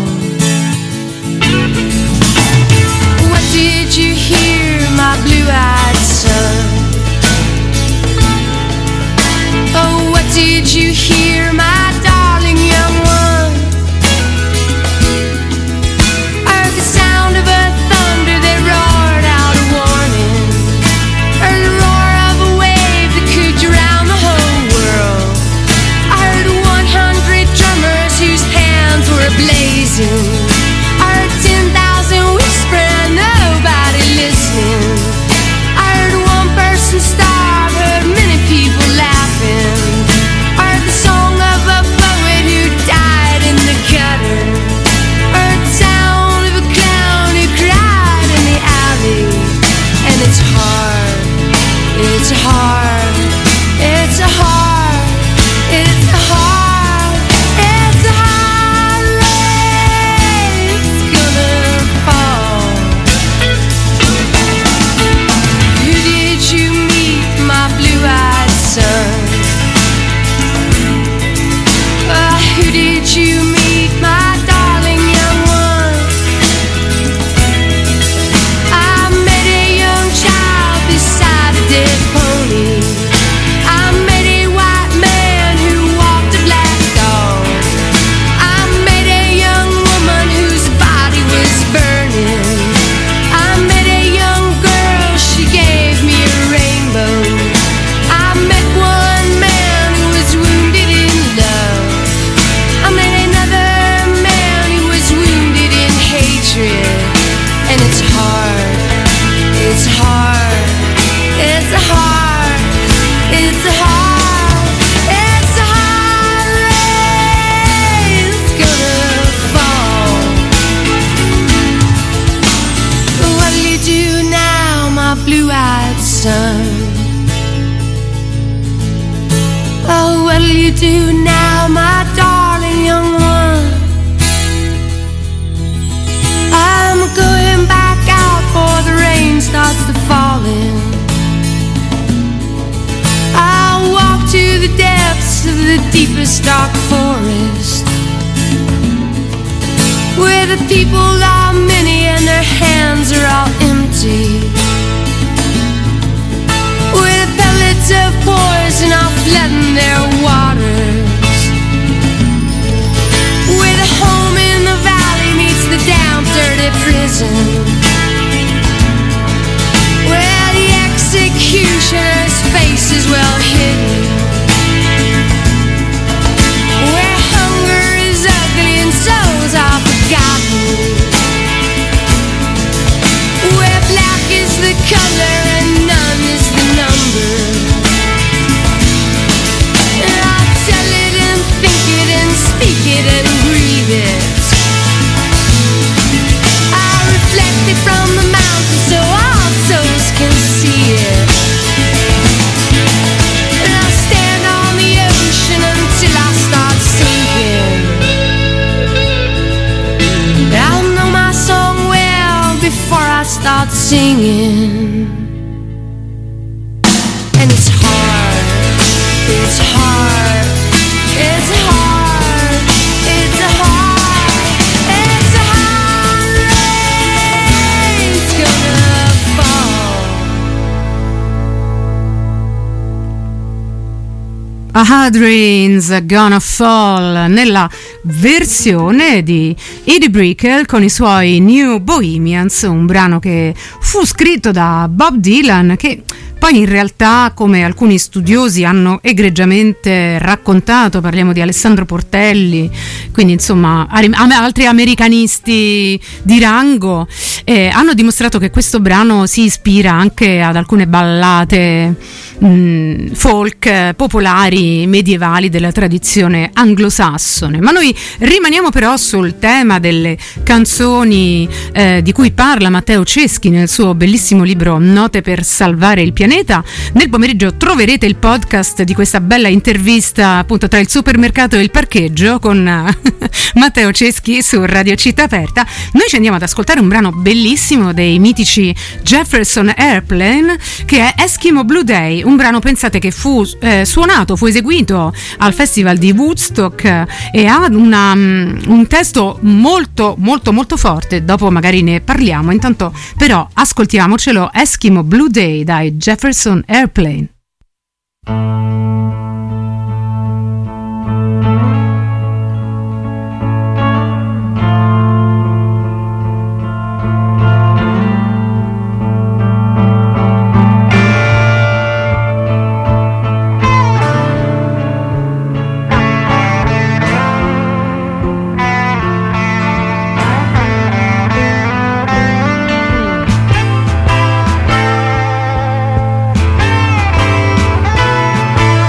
What did you hear, my blue-eyed son? Oh, what did you hear, my darling young one? I heard the sound of a thunder that roared out a warning. Heard the roar of a wave that could drown the whole world. I heard one hundred drummers whose hands were blazing. I heard ten thousand whispering, nobody listening. I heard one person starve, heard many people laughing. I heard the song of a poet who died in the gutter. I heard the sound of a clown who cried in the alley. And it's hard, it's hard, it's hard, it's hard, it's hard. Rain's gonna fall. Who did you meet, my blue-eyed son? Uh, who did you meet, my darling young one? I met a young child beside a dead pony. I met a white man who walked a black dog. I met a young woman whose body was burning. I met a young girl, she gave me a rainbow. I met one man who was wounded in love. I met another man who was wounded in hatred. And it's hard, it's hard, it's hard, it's hard, it's hard. Rain's gonna fall. What'll you do now, my blue-eyed son? Oh, what'll you do now, my darling young one? I'm going back out before the rain starts to falling. I'll walk to the depths of the deepest dark forest, where the people are many and their hands are all empty, where the pellets of poison are flooding their waters, where the home in the valley meets the damp, dirty prison, where the executioner's face is well hidden, where hunger is ugly and souls are forgotten, where black is the color and none is the number. And I'll tell it and think it and speak it and breathe it. I reflect it from the mountain so all souls can see it. And I'll stand on the ocean until I start sinking. I'll know my song well before I start singing. And it's hard, it's hard, it's hard, it's hard, it's hard. Rain's gonna fall. A Hard Rain's Gonna Fall, nella versione di Eddie Brickell con i suoi New Bohemians, un brano che fu scritto da Bob Dylan, che poi in realtà, come alcuni studiosi hanno egregiamente raccontato, parliamo di Alessandro Portelli, quindi insomma altri americanisti di rango, eh, hanno dimostrato che questo brano si ispira anche ad alcune ballate mh, folk popolari temi medievali della tradizione anglosassone. Ma noi rimaniamo però sul tema delle canzoni eh, di cui parla Matteo Ceschi nel suo bellissimo libro Note per salvare il pianeta. Nel pomeriggio troverete il podcast di questa bella intervista appunto tra il supermercato e il parcheggio con Matteo Ceschi su Radio Città Aperta. Noi ci andiamo ad ascoltare un brano bellissimo dei mitici Jefferson Airplane, che è Eskimo Blue Day, un brano, pensate, che fu eh, suonato, fu eseguito al festival di Woodstock eh, e ha una, um, un testo molto molto molto forte. Dopo magari ne parliamo, intanto però ascoltiamocelo, Eskimo Blue Day dai Jefferson Airplane. Thank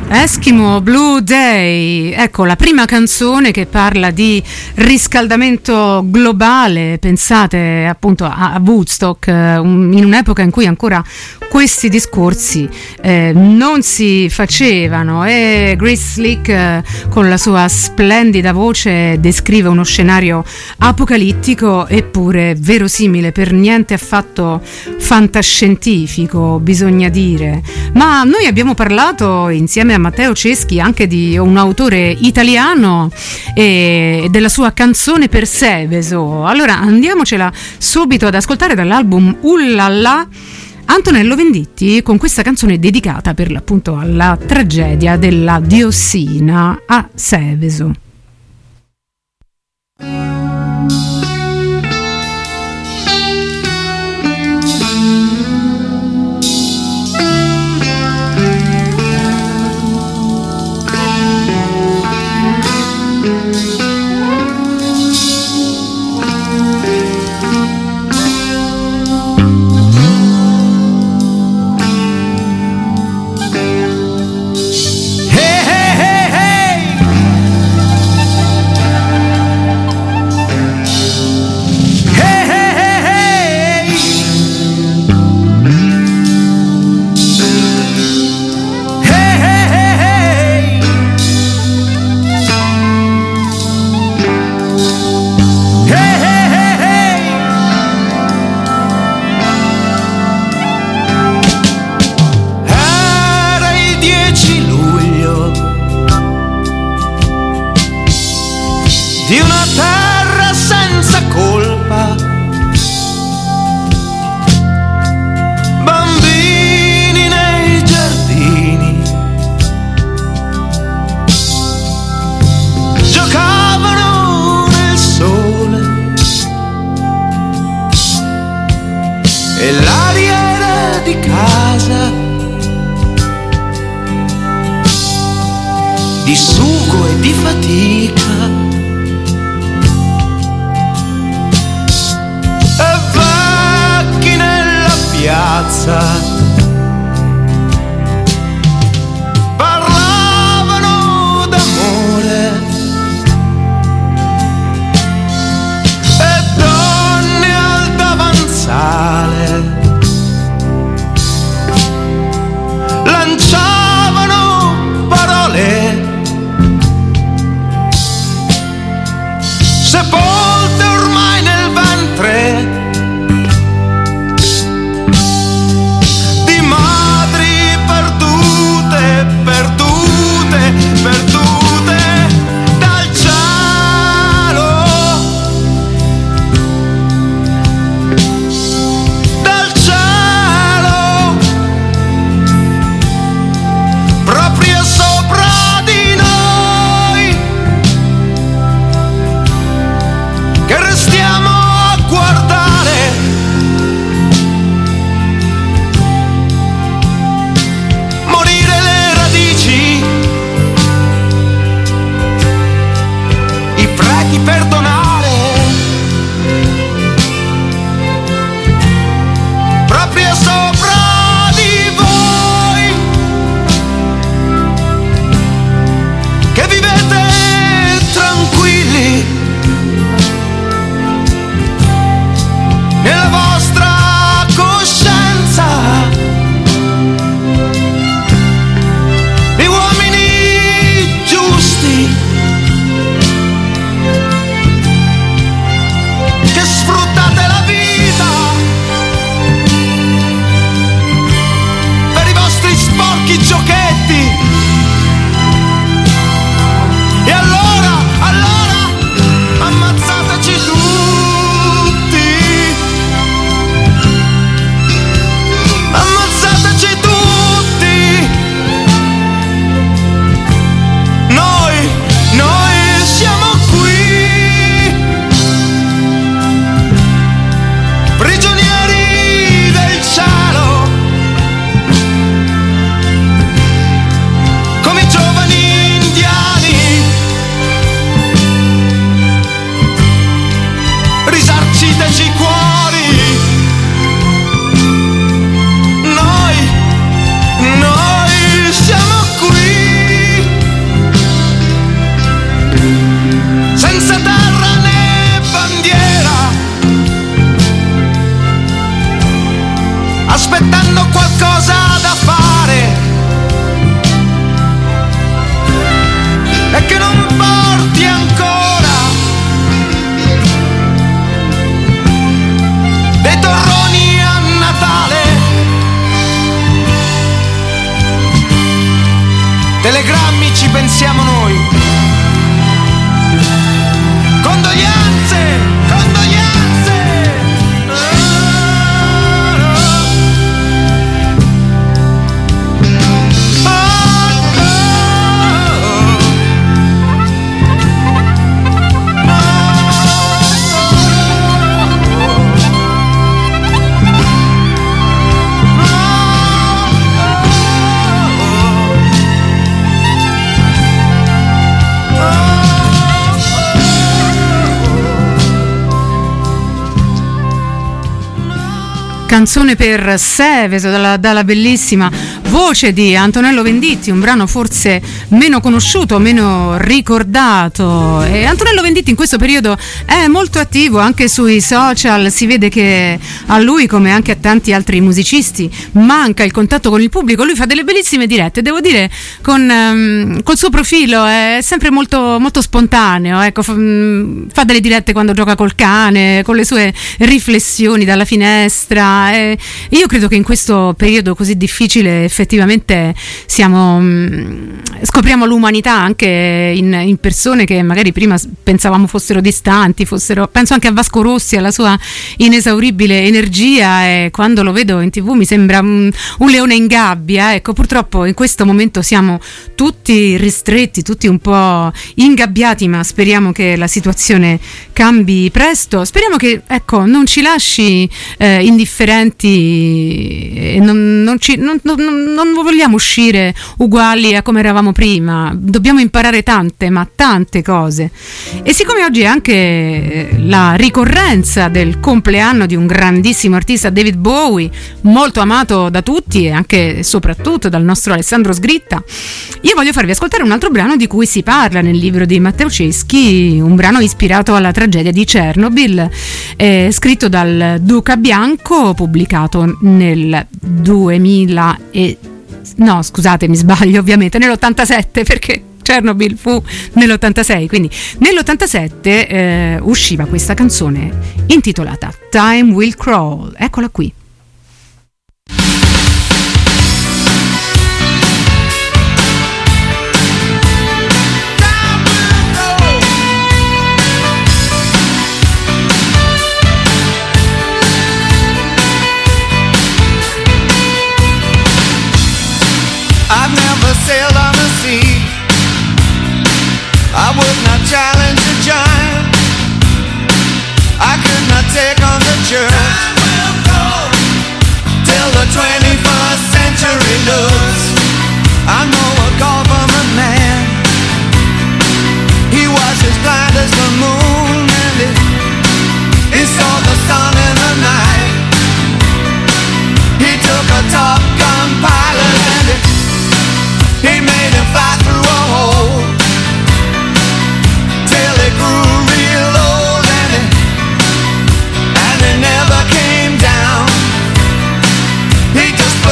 Eskimo Blue Day, ecco la prima canzone che parla di riscaldamento globale. Pensate appunto a, a Woodstock, um, in un'epoca in cui ancora questi discorsi eh, non si facevano, e Grace Slick eh, con la sua splendida voce descrive uno scenario apocalittico eppure verosimile, per niente affatto fantascientifico, bisogna dire. Ma noi abbiamo parlato insieme a Matteo Ceschi anche di un autore italiano e della sua canzone per Seveso. Allora andiamocela subito ad ascoltare dall'album Ullala, Antonello Venditti con questa canzone dedicata per l'appunto alla tragedia della diossina a Seveso. Di una terra senza colpa, bambini nei giardini giocavano nel sole e l'aria era di casa, di sugo e di fatica. Piazza parlavano d'amore e donne al davanzale lanciavano parole sepolte ormai nel ventre telegrammi ci pensiamo noi. Condoglianze, condoglianze. Canzone per Seveso dalla, dalla bellissima voce di Antonello Venditti, un brano forse meno conosciuto, meno ricordato. E Antonello Venditti in questo periodo è molto attivo anche sui social, si vede che a lui, come anche a tanti altri musicisti, manca il contatto con il pubblico. Lui fa delle bellissime dirette, devo dire, con um, col suo profilo è sempre molto, molto spontaneo, ecco, fa, fa delle dirette quando gioca col cane, con le sue riflessioni dalla finestra. E io credo che in questo periodo così difficile effettivamente siamo mh, scopriamo l'umanità anche in, in persone che magari prima pensavamo fossero distanti, fossero, penso anche a Vasco Rossi, alla sua inesauribile energia, e quando lo vedo in tv mi sembra un, un leone in gabbia. Ecco, purtroppo in questo momento siamo tutti ristretti, tutti un po' ingabbiati, ma speriamo che la situazione cambi presto, speriamo che, ecco, non ci lasci eh, indifferenti e non, non, ci, non, non, non vogliamo uscire uguali a come eravamo prima. Dobbiamo imparare tante, ma tante cose. E siccome oggi è anche la ricorrenza del compleanno di un grandissimo artista, David Bowie, molto amato da tutti e anche e soprattutto dal nostro Alessandro Sgritta, io voglio farvi ascoltare un altro brano di cui si parla nel libro di Matteo Ceschi, un brano ispirato alla tragedia di Chernobyl, eh, scritto dal Duca Bianco, pubblicato nel duemila e no scusate mi sbaglio ovviamente nell'ottantasette, perché Chernobyl fu nell'ottantasei, quindi nell'ottantasette eh, usciva questa canzone intitolata Time Will Crawl. Eccola qui. I've never sailed on the sea. I would not challenge a giant. I could not take on the church till the twenty-first century looks. I know a government man. He was as blind as the moon, and he, he saw the sun in the night. He took a Top Gun pilot and he He made him fly through a hole till he grew real old, and he, and he never came down. He just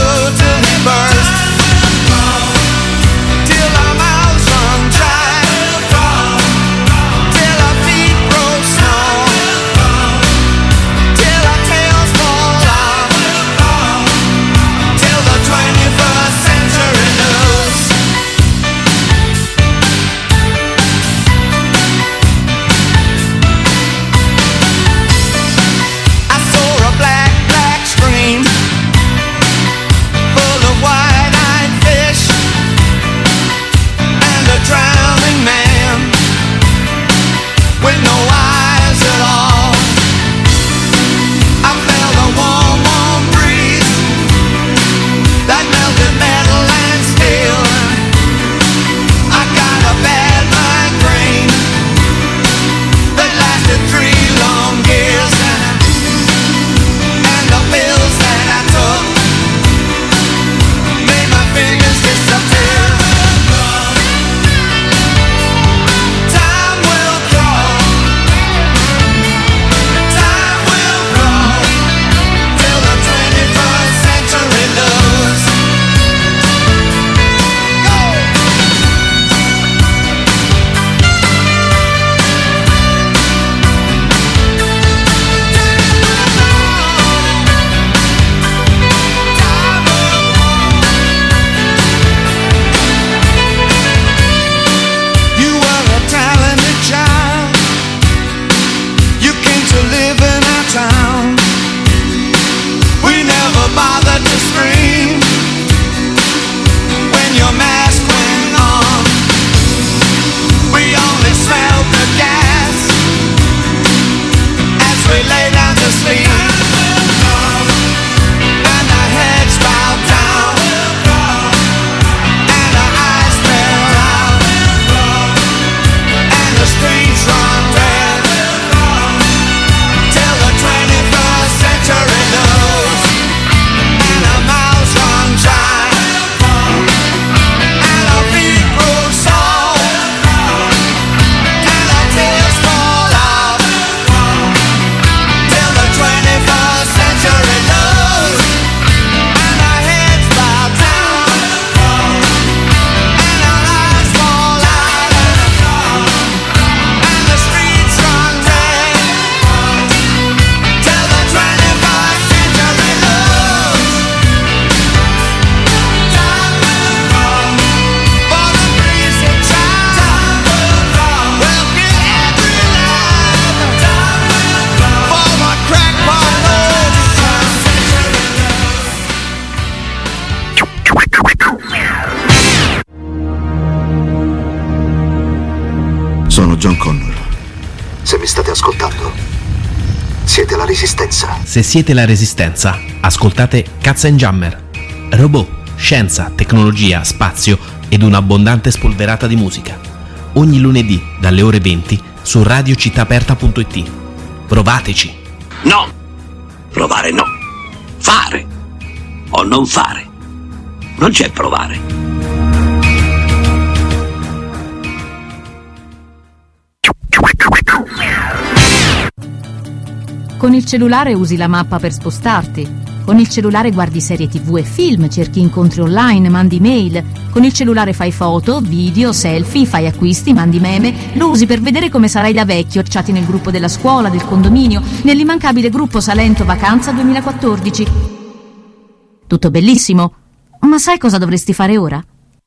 mi state ascoltando? Siete la Resistenza. Se siete la Resistenza, ascoltate Katzenjammer. Robot, scienza, tecnologia, spazio ed un'abbondante spolverata di musica. Ogni lunedì dalle ore venti su radio città aperta punto it. Provateci. No! Provare no. Fare o non fare. Non c'è provare. Con il cellulare usi la mappa per spostarti. Con il cellulare guardi serie tv e film, cerchi incontri online, mandi mail. Con il cellulare fai foto, video, selfie, fai acquisti, mandi meme. Lo usi per vedere come sarai da vecchio, chatti nel gruppo della scuola, del condominio, nell'immancabile gruppo Salento Vacanza duemilaquattordici. Tutto bellissimo, ma sai cosa dovresti fare ora?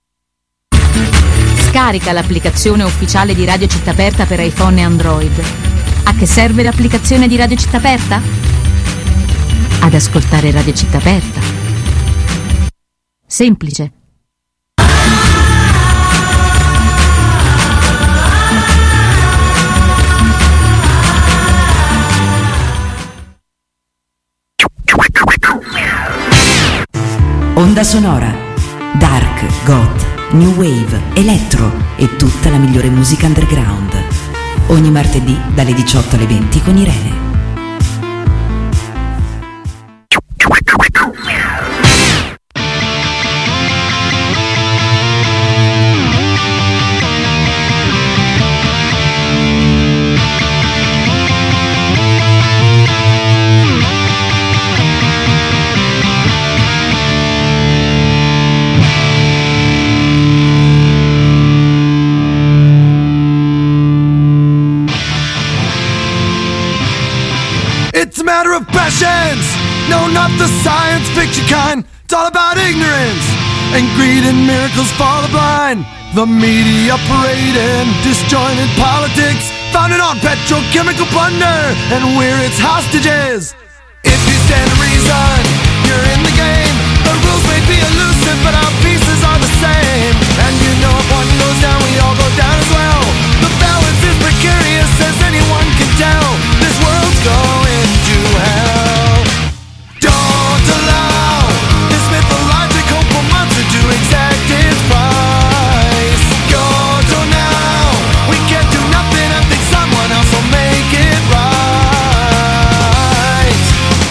Scarica l'applicazione ufficiale di Radio Città Aperta per iPhone e Android. A che serve l'applicazione di Radio Città Aperta? Ad ascoltare Radio Città Aperta. Semplice. Onda Sonora. Dark, Goth, New Wave, Electro e tutta la migliore musica underground. Ogni martedì dalle diciotto alle venti con Irene. It's a matter of passions, no, not the science fiction kind. It's all about ignorance and greed and miracles for the blind. The media parading disjointed politics, founded on petrochemical plunder, and we're its hostages. If you stand to reason, you're in the game. The rules may be elusive, but our pieces are the same. And you know if one goes down, we all go down as well. The balance is precarious, as anyone can tell. This world's going to hell. Don't allow this mythological monster to exact its price. Go to now, we can't do nothing and think someone else will make it right.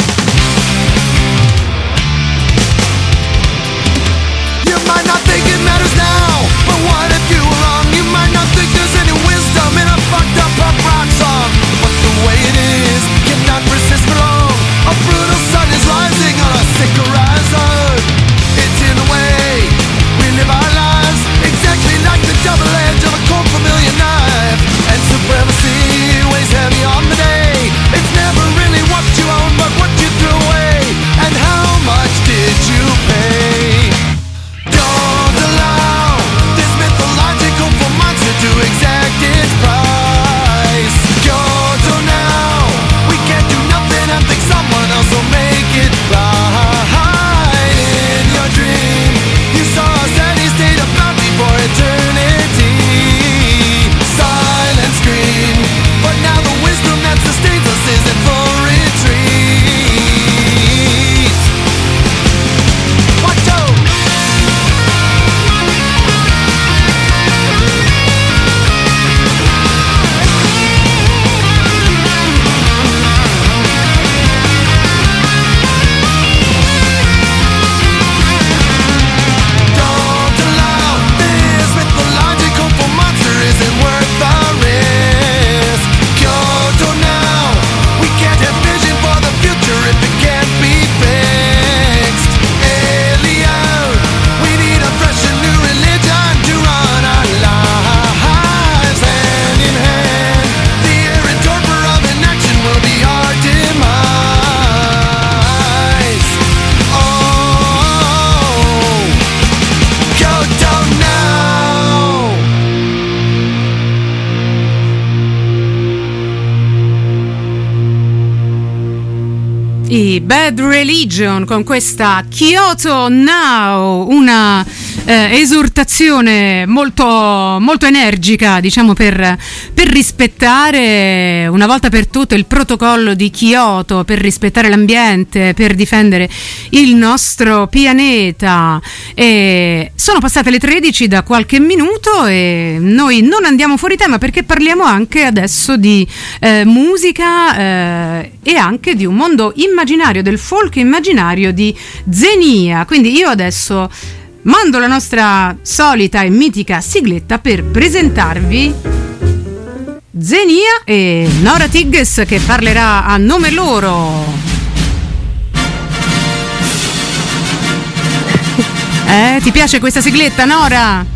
You might not think it matters now, but what if you were wrong? You might not think there's any wisdom in a fucked up punk rock song, but the way it is cannot persist for long. A brutal sun is rising on a sick horizon. It's in the way we live our lives, exactly like the double edge of a cold familiar knife. And supremacy weighs heavy on the day. It's never really what you own, but what you threw away. And how much did you pay? Don't allow this mythological monster to exact its price. Go to now, we can't do nothing and think someone else will make it right. In your dream, you saw a steady state of bounty for eternity. Silent scream, but now the wisdom that sustains us is in full retreat. Watch out! Don't allow this mythological monster isn't worth the risk. Kyoto now, we can't have vision for the future if it can't be fixed. Alien, we need a fresh and new religion to run our lives. Hand in hand, the errant torpor of inaction will be our demise. Oh, Kyoto now. I Bad Religion con questa Kyoto Now, una eh, esortazione molto, molto energica, diciamo, per, per rispettare una volta per tutte il protocollo di Kyoto, per rispettare l'ambiente, per difendere il nostro pianeta. E sono passate le tredici da qualche minuto e noi non andiamo fuori tema perché parliamo anche adesso di eh, musica eh, e anche di un mondo immaginario, del folk immaginario di Zenia. Quindi io adesso mando la nostra solita e mitica sigletta per presentarvi Zenia e Nora Tigges, che parlerà a nome loro. Eh, ti piace questa sigletta, Nora?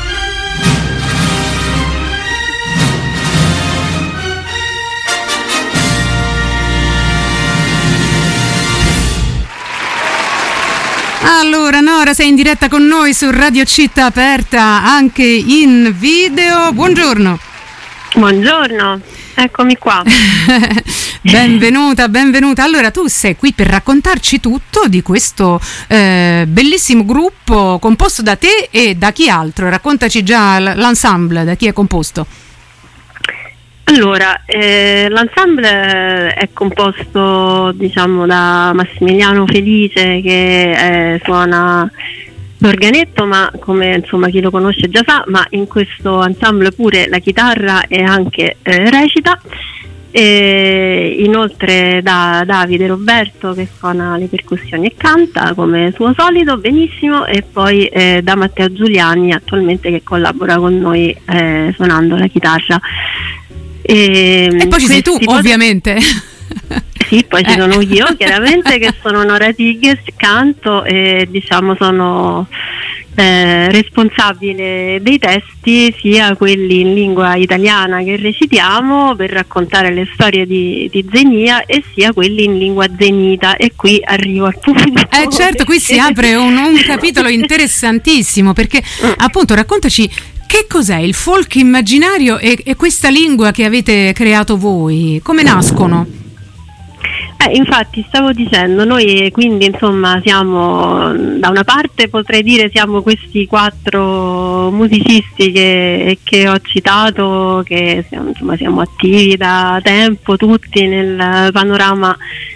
Allora, Nora, sei in diretta con noi su Radio Città Aperta, anche in video. Buongiorno. Buongiorno, eccomi qua. Benvenuta, benvenuta. Allora, tu sei qui per raccontarci tutto di questo eh, bellissimo gruppo composto da te e da chi altro? Raccontaci già l'ensemble, da chi è composto. Allora, eh, l'ensemble è composto, diciamo, da Massimiliano Felice, che eh, suona l'organetto, ma come insomma chi lo conosce già sa, ma in questo ensemble pure la chitarra e anche eh, recita. E inoltre da Davide Roberto, che suona le percussioni e canta come suo solito benissimo, e poi eh, da Matteo Giuliani, attualmente, che collabora con noi eh, suonando la chitarra. E, e poi ci sei tu, pot- ovviamente. Sì, poi ci eh. sono io, chiaramente, che sono Nora Tigges, canto e diciamo sono eh, responsabile dei testi, sia quelli in lingua italiana che recitiamo per raccontare le storie di, di Zenia, e sia quelli in lingua zenita, e qui arrivo al punto. Eh certo, qui si apre un, un capitolo interessantissimo, perché appunto raccontaci che cos'è il folk immaginario e, e questa lingua che avete creato voi, come nascono? Eh, infatti stavo dicendo, noi quindi insomma siamo, da una parte potrei dire siamo questi quattro musicisti che, che ho citato, che siamo, insomma, siamo attivi da tempo tutti nel panorama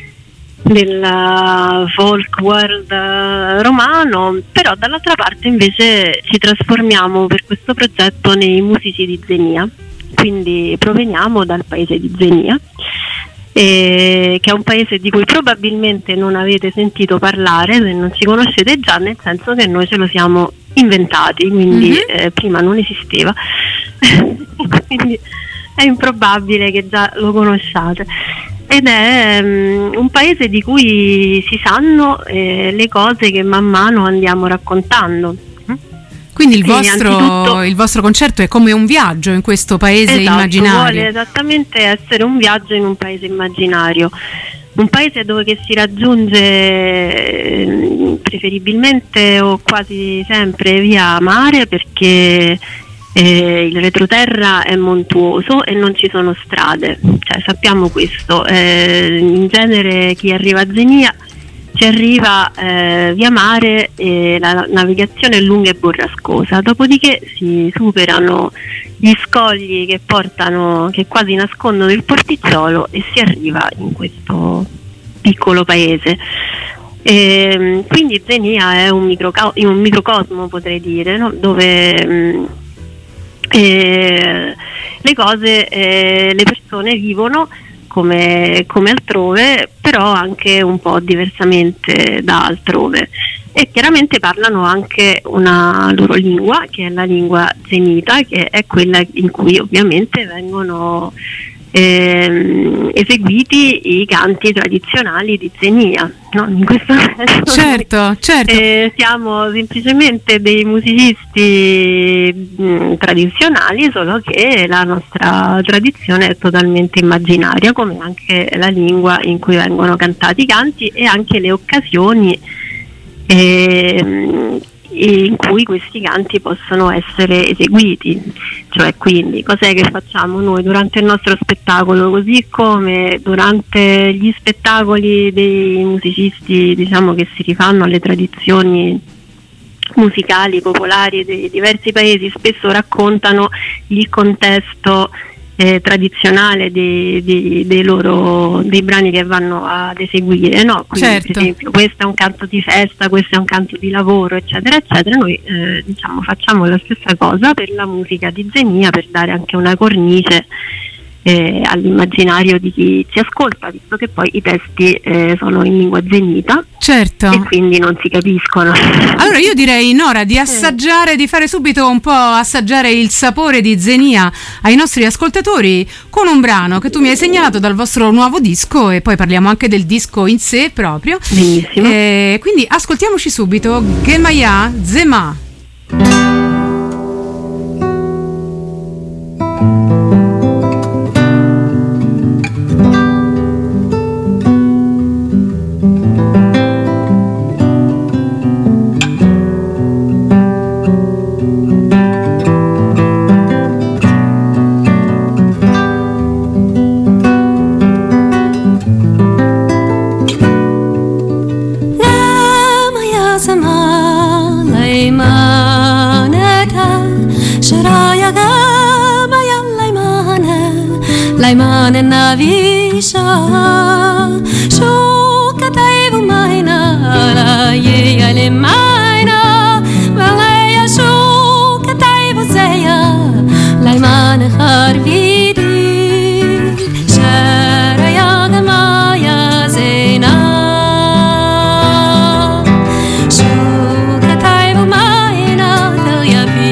del folk world romano, però dall'altra parte invece ci trasformiamo per questo progetto nei musici di Zenia, quindi proveniamo dal paese di Zenia, eh, che è un paese di cui probabilmente non avete sentito parlare se non ci conoscete già, nel senso che noi ce lo siamo inventati, quindi mm-hmm. eh, prima non esisteva quindi è improbabile che già lo conosciate. Ed è um, un paese di cui si sanno eh, le cose che man mano andiamo raccontando. Quindi il vostro, il vostro concerto è come un viaggio in questo paese esatto, immaginario. Vuole esattamente essere un viaggio in un paese immaginario. Un paese dove che si raggiunge eh, preferibilmente o quasi sempre via mare, perché Eh, il retroterra è montuoso e non ci sono strade, cioè sappiamo questo. Eh, in genere chi arriva a Zenia ci arriva eh, via mare e la navigazione è lunga e burrascosa, dopodiché si superano gli scogli che portano, che quasi nascondono il porticciolo, e si arriva in questo piccolo paese. E, quindi Zenia è un, microca- un microcosmo, potrei dire, no? Dove mh, Eh, le cose, eh, le persone vivono come, come altrove, però anche un po' diversamente da altrove, e chiaramente parlano anche una loro lingua, che è la lingua zenita, che è quella in cui ovviamente vengono ehm, eseguiti i canti tradizionali di Zenia, no? In questo senso certo, certo. Eh, siamo semplicemente dei musicisti mh, tradizionali, solo che la nostra tradizione è totalmente immaginaria, come anche la lingua in cui vengono cantati i canti e anche le occasioni eh, in cui questi canti possono essere eseguiti. Cioè, quindi cos'è che facciamo noi durante il nostro spettacolo, così come durante gli spettacoli dei musicisti, diciamo, che si rifanno alle tradizioni musicali popolari dei diversi paesi spesso raccontano il contesto eh, tradizionale dei, dei, dei loro dei brani che vanno ad eseguire, no? Quindi, certo. per esempio, questo è un canto di festa, questo è un canto di lavoro, eccetera eccetera. Noi eh, diciamo facciamo la stessa cosa per la musica di Zenia, per dare anche una cornice Eh, all'immaginario di chi ci ascolta, visto che poi i testi eh, sono in lingua zenita, certo, e quindi non si capiscono. Allora io direi, Nora, di assaggiare, di fare subito un po' assaggiare il sapore di Zenia ai nostri ascoltatori con un brano che tu mi hai segnalato dal vostro nuovo disco, e poi parliamo anche del disco in sé proprio. Benissimo. Eh, quindi ascoltiamoci subito Gemaya Zema. Laimane navisha shuka taivu maina la ye ale maina valaya shuka taivu zeya laimane harvidi shara yaga maya zena shuka taivu maina ya bi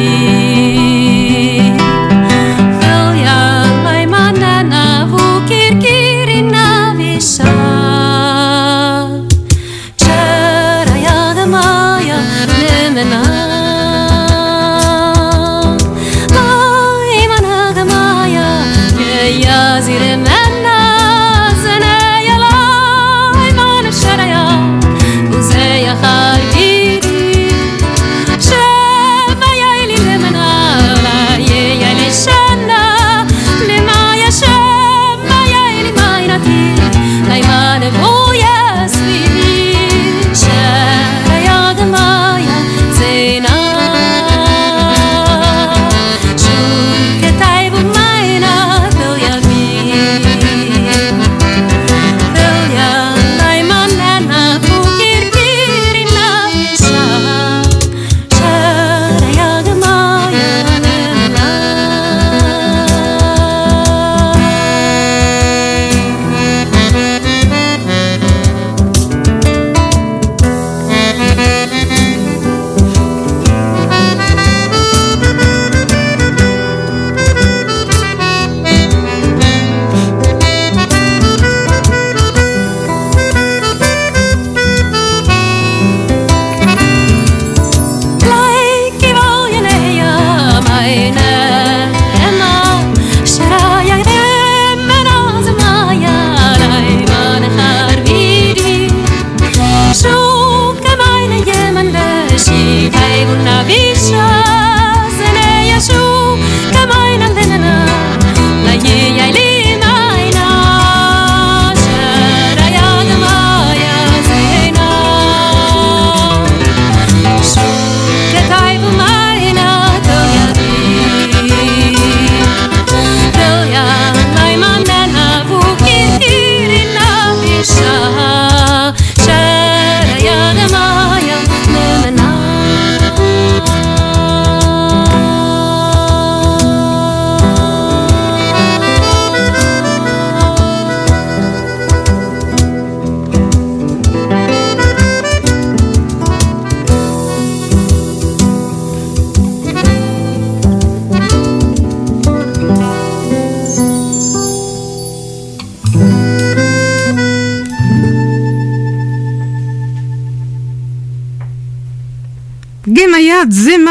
Gemaya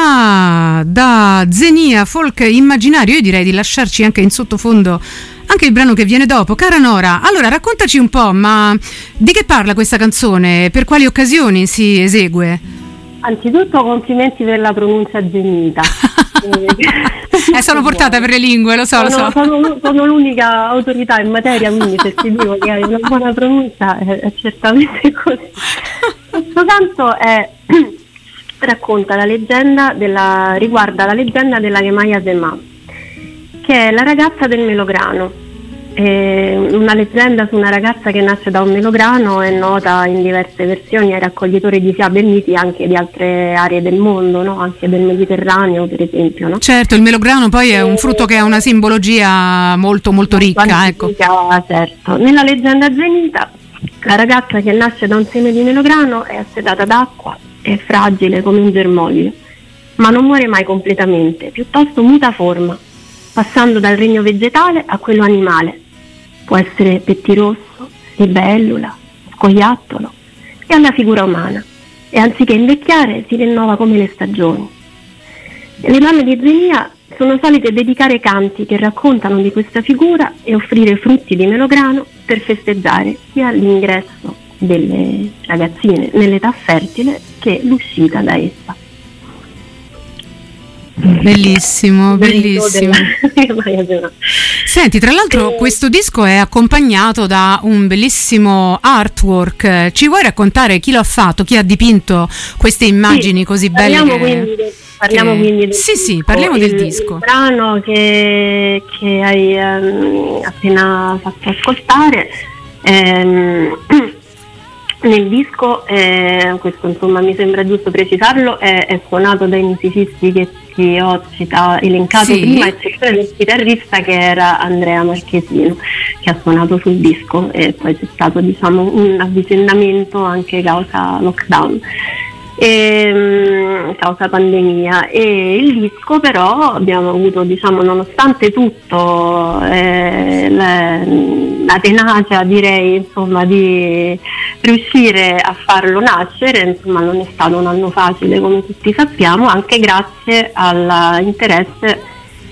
Zema da Zenia Folk Immaginario. Io direi di lasciarci anche in sottofondo anche il brano che viene dopo. Cara Nora, allora raccontaci un po', ma di che parla questa canzone? Per quali occasioni si esegue? Anzitutto complimenti per la pronuncia zenita. eh, sono portata per le lingue, lo so, sono, lo so. Sono, sono l'unica autorità in materia, quindi se ti dico che hai una buona pronuncia è, è certamente così. Questo canto è racconta la leggenda della, riguarda la leggenda della Gemaya Zema, che è la ragazza del melograno. Eh, una leggenda su una ragazza che nasce da un melograno è nota in diverse versioni ai raccoglitori di fiabe e miti anche di altre aree del mondo, no? Anche del Mediterraneo per esempio, no? Certo, il melograno poi è un frutto che ha una simbologia molto molto ricca, ecco. Certo. Nella leggenda zenita la ragazza che nasce da un seme di melograno è assetata d'acqua, è fragile come un germoglio, ma non muore mai completamente, piuttosto muta forma, passando dal regno vegetale a quello animale. Può essere pettirosso, libellula, scoiattolo e alla figura umana, e anziché invecchiare si rinnova come le stagioni. E le mamme di Zenia sono solite dedicare canti che raccontano di questa figura e offrire frutti di melograno per festeggiare sia l'ingresso delle ragazzine nell'età fertile che l'uscita da essa. Bellissimo, bellissimo. Senti, tra l'altro questo disco è accompagnato da un bellissimo artwork. Ci vuoi raccontare chi lo ha fatto, chi ha dipinto queste immagini sì, così belle? Parliamo che, quindi, de, parliamo che... quindi del sì, disco. sì, parliamo il, del disco. Il brano che, che hai um, appena fatto ascoltare ehm, nel disco, eh, questo insomma mi sembra giusto precisarlo, è, è suonato dai musicisti che ti ho citato, elencato sì. prima, eccezione del chitarrista che era Andrea Marchesino, che ha suonato sul disco, e poi c'è stato diciamo un avvicendamento anche causa lockdown, e, causa pandemia. E il disco però abbiamo avuto, diciamo, nonostante tutto eh, la, la tenacia, direi, insomma, di riuscire a farlo nascere. Insomma, non è stato un anno facile, come tutti sappiamo, anche grazie all'interesse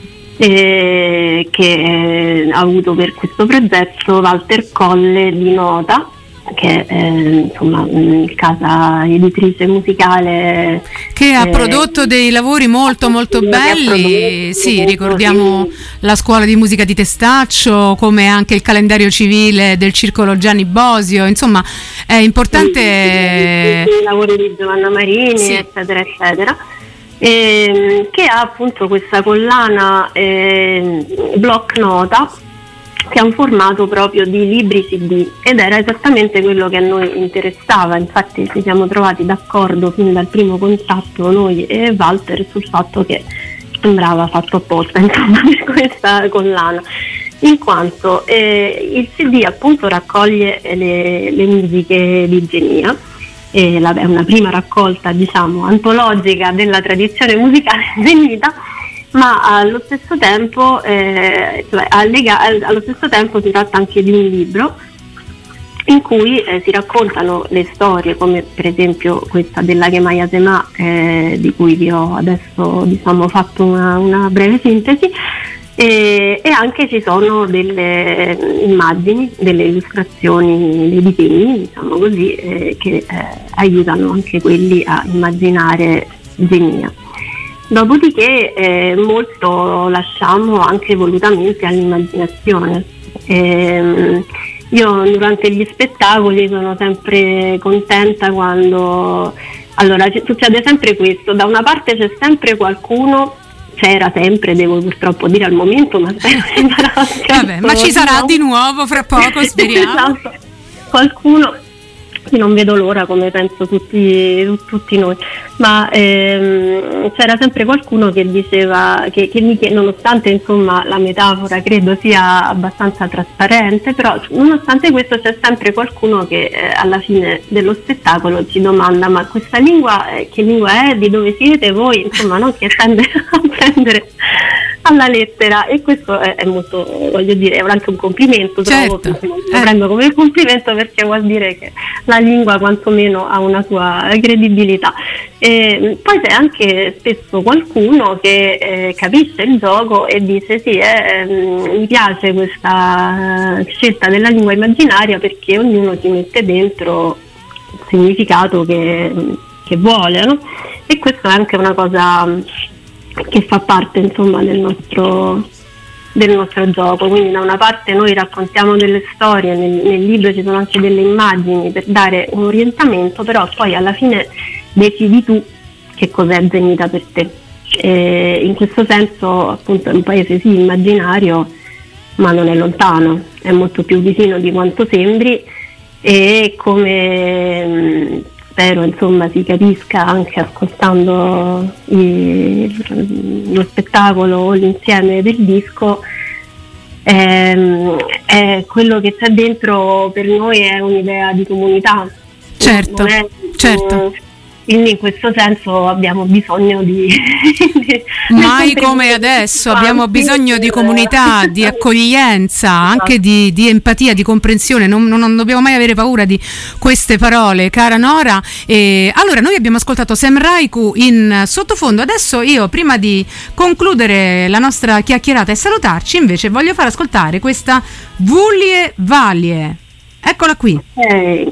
eh, che eh, ha avuto per questo progetto Walter Colle di Nota, che è insomma casa editrice musicale che ha eh, prodotto dei lavori molto molto belli. Sì, ricordiamo la scuola di musica di Testaccio, come anche il calendario civile del circolo Gianni Bosio. Insomma, è importante i lavori di Giovanna Marini, sì. eccetera eccetera, e, che ha appunto questa collana eh, block nota, che ha un formato proprio di libri C D, ed era esattamente quello che a noi interessava. Infatti ci siamo trovati d'accordo fin dal primo contatto noi e Walter sul fatto che sembrava fatto apposta, insomma, per questa collana, in quanto eh, il C D appunto raccoglie le, le musiche di Zenia. E la, è una prima raccolta, diciamo, antologica della tradizione musicale zenita, ma allo stesso tempo eh, cioè, allega, allo stesso tempo si tratta anche di un libro in cui eh, si raccontano le storie, come per esempio questa della Gemaya Zema, eh, di cui vi ho adesso, diciamo, fatto una, una breve sintesi, e, e anche ci sono delle immagini, delle illustrazioni, dei disegni, diciamo così, eh, che eh, aiutano anche quelli a immaginare Zenia. Dopodiché eh, molto lasciamo anche volutamente all'immaginazione. Eh, io durante gli spettacoli sono sempre contenta quando, allora c- succede sempre questo: da una parte c'è sempre qualcuno, c'era sempre, devo purtroppo dire al momento, ma spero ci sarà Vabbè, ma ci sarà di nuovo fra poco, speriamo. Esatto. Qualcuno, non vedo l'ora, come penso tutti, tutti noi, ma ehm, c'era sempre qualcuno che diceva che, che mi chiede, nonostante insomma la metafora credo sia abbastanza trasparente, però nonostante questo c'è sempre qualcuno che eh, alla fine dello spettacolo ci domanda: ma questa lingua eh, che lingua è, di dove siete voi, insomma, no? Che tende a prendere alla lettera, e questo è, è molto, voglio dire, è anche un complimento, certo. trovo, lo prendo come un complimento, perché vuol dire che la lingua quantomeno ha una sua credibilità. E poi c'è anche spesso qualcuno che eh, capisce il gioco e dice: sì, eh, mi piace questa scelta della lingua immaginaria, perché ognuno ci mette dentro il significato che, che vuole, no? E questo è anche una cosa che fa parte, insomma, del nostro del nostro gioco. Quindi da una parte noi raccontiamo delle storie, nel, nel libro ci sono anche delle immagini per dare un orientamento, però poi alla fine decidi tu che cos'è Zenita per te. E in questo senso appunto è un paese sì immaginario, ma non è lontano, è molto più vicino di quanto sembri, e come spero insomma si capisca anche ascoltando il, lo spettacolo o l'insieme del disco, ehm, è quello che c'è dentro per noi è un'idea di comunità. Certo, non è, certo. Quindi in questo senso abbiamo bisogno di... Mai come adesso, abbiamo bisogno di comunità, di accoglienza, anche di, di empatia, di comprensione, non, non dobbiamo mai avere paura di queste parole, cara Nora. E allora noi abbiamo ascoltato Sam Raiku in sottofondo, adesso io prima di concludere la nostra chiacchierata e salutarci invece voglio far ascoltare questa Vulie Valie, eccola qui. Hey.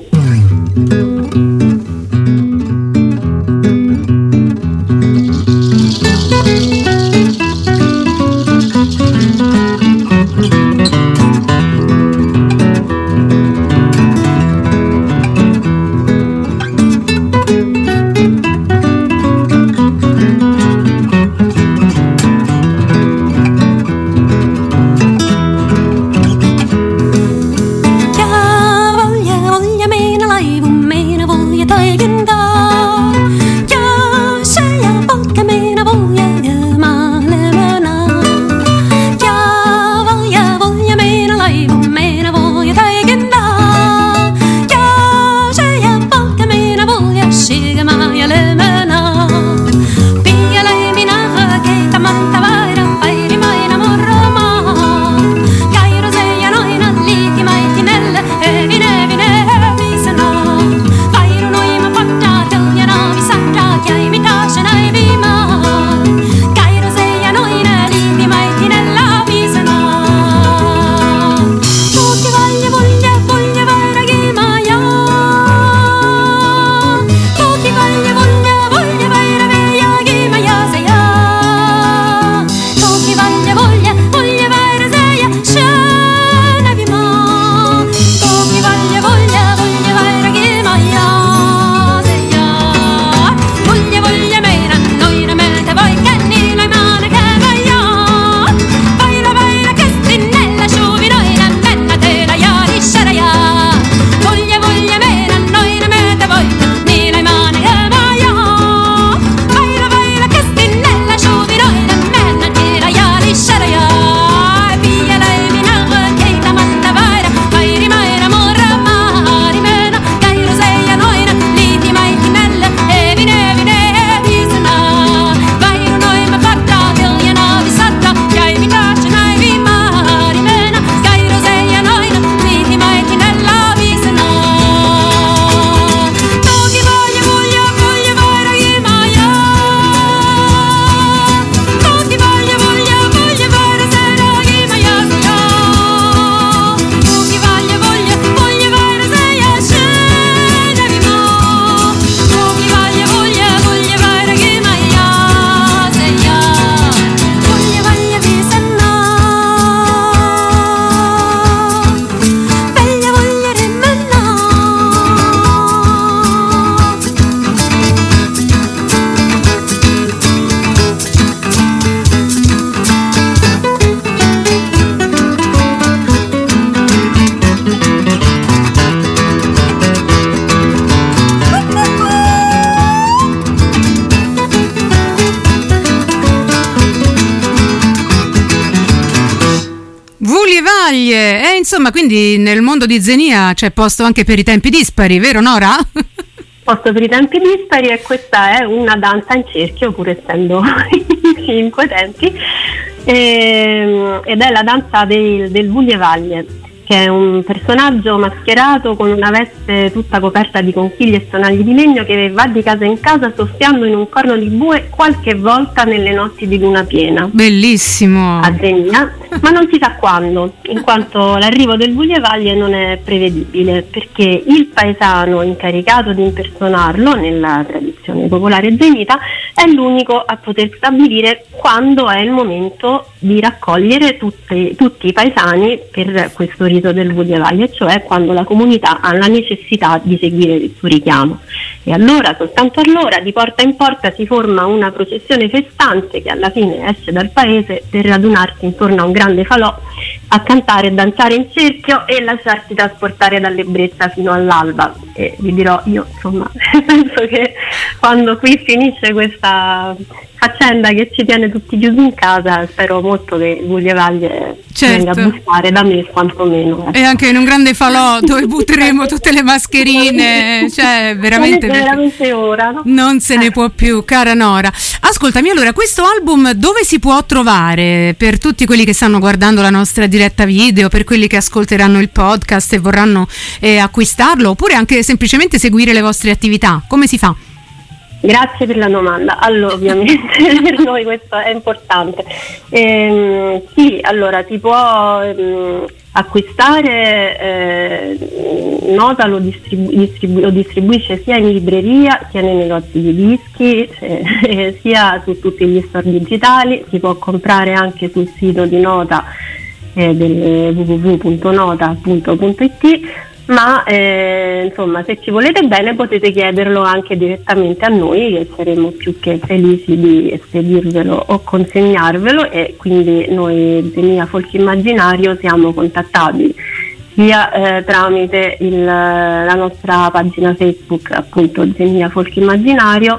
E insomma, quindi nel mondo di Zenia c'è posto anche per i tempi dispari, vero Nora? Posto per i tempi dispari, e questa è una danza in cerchio, pur essendo in cinque tempi, e, ed è la danza del, del Vulie Valie, che è un personaggio mascherato con una veste tutta coperta di conchiglie e sonagli di legno, che va di casa in casa soffiando in un corno di bue qualche volta nelle notti di luna piena. Bellissimo! A Zenia, ma non si sa quando, in quanto l'arrivo del Vulie Valie non è prevedibile, perché il paesano incaricato di impersonarlo nella tradizione Popolare Zenita, è l'unico a poter stabilire quando è il momento di raccogliere tutti, tutti i paesani per questo rito del Vudiavalle, cioè quando la comunità ha la necessità di seguire il suo richiamo. E allora, soltanto allora, di porta in porta si forma una processione festante che alla fine esce dal paese per radunarsi intorno a un grande falò, a cantare e danzare in cerchio e lasciarsi trasportare dall'ebbrezza fino all'alba. E vi dirò, io insomma penso che quando qui finisce questa faccenda che ci tiene tutti chiusi in casa, spero molto che Vudiavalle certo. venga a bussare da me quantomeno. E anche in un grande falò dove butteremo tutte le mascherine, cioè veramente, veramente ora, no? Non se ne può più, cara Nora. Ascoltami, allora, questo album dove si può trovare per tutti quelli che stanno guardando la nostra diretta video, per quelli che ascolteranno il podcast e vorranno eh, acquistarlo, oppure anche semplicemente seguire le vostre attività? Come si fa? Grazie per la domanda. Allora, ovviamente per noi questo è importante. Ehm, sì, allora si può ehm, acquistare, eh, Nota lo, distribu- distribu- lo distribuisce sia in libreria sia nei negozi di dischi, eh, sia su tutti gli store digitali. Si può comprare anche sul sito di Nota, eh, del w w w punto nota punto it. Ma eh, insomma, se ci volete bene potete chiederlo anche direttamente a noi, che saremo più che felici di spedirvelo o consegnarvelo, e quindi noi Zenia Folk Immaginario siamo contattabili sia eh, tramite il, la nostra pagina Facebook, appunto Zenia Folk Immaginario,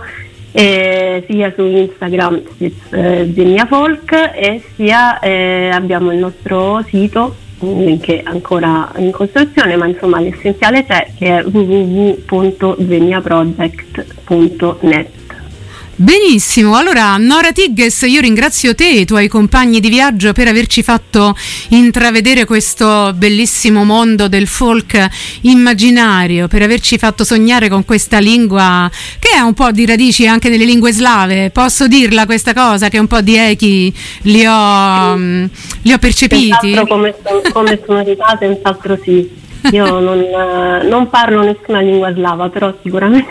e sia su Instagram eh, Zenia Folk, e sia eh, abbiamo il nostro sito che è ancora in costruzione, ma insomma l'essenziale c'è, che è w w w punto zenia project punto net. Benissimo, allora Nora Tigges, io ringrazio te e i tuoi compagni di viaggio per averci fatto intravedere questo bellissimo mondo del folk immaginario, per averci fatto sognare con questa lingua che ha un po' di radici anche nelle lingue slave. Posso dirla questa cosa, che un po' di echi li ho, um, li ho percepiti? Senz'altro come, come sonorità, senz'altro sì. Io non, non parlo nessuna lingua slava, però sicuramente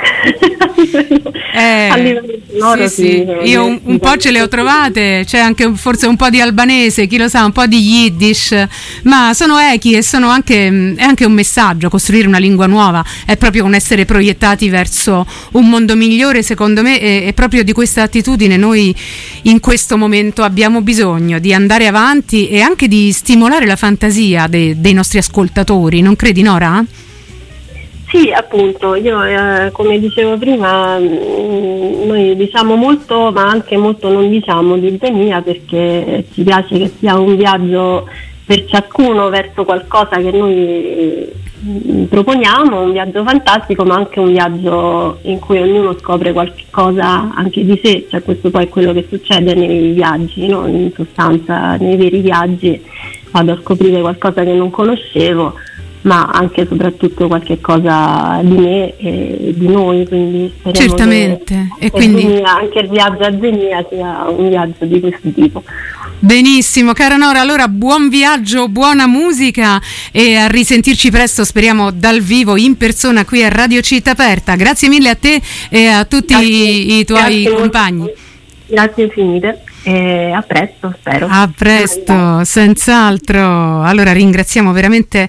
eh, a livello sonoro sì, sì. sì, io un, un po' ce le ho trovate, c'è anche forse un po' di albanese, chi lo sa, un po' di yiddish, ma sono echi e sono anche, è anche un messaggio. Costruire una lingua nuova è proprio un essere proiettati verso un mondo migliore, secondo me, e, e proprio di questa attitudine noi in questo momento abbiamo bisogno, di andare avanti e anche di stimolare la fantasia de, dei nostri ascoltatori, non credi, Nora? Sì, appunto, io eh, come dicevo prima, mh, noi diciamo molto, ma anche molto non diciamo di Zenia, perché ci piace che sia un viaggio per ciascuno verso qualcosa che noi mh, proponiamo, un viaggio fantastico, ma anche un viaggio in cui ognuno scopre qualche cosa anche di sé, cioè questo poi è quello che succede nei viaggi, no? In sostanza nei veri viaggi vado a scoprire qualcosa che non conoscevo, ma anche e soprattutto qualche cosa di me e di noi, quindi speriamo certamente che e quindi Zenia, anche il viaggio a Zenia sia un viaggio di questo tipo. Benissimo, cara Nora, allora buon viaggio, buona musica e a risentirci presto, speriamo dal vivo, in persona, qui a Radio Città Aperta. Grazie mille a te e a tutti i, i tuoi Grazie compagni. molto. Grazie infinite. E a presto, spero. A presto, senz'altro. Allora ringraziamo veramente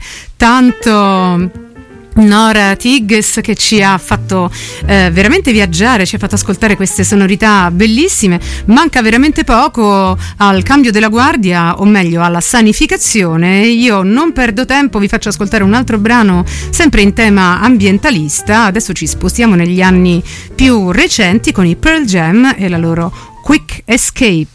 tanto Nora Tigges, che ci ha fatto eh, veramente viaggiare, ci ha fatto ascoltare queste sonorità bellissime. Manca veramente poco al cambio della guardia, o meglio alla sanificazione. Io non perdo tempo, vi faccio ascoltare un altro brano sempre in tema ambientalista. Adesso ci spostiamo negli anni più recenti con i Pearl Jam e la loro Quick Escape.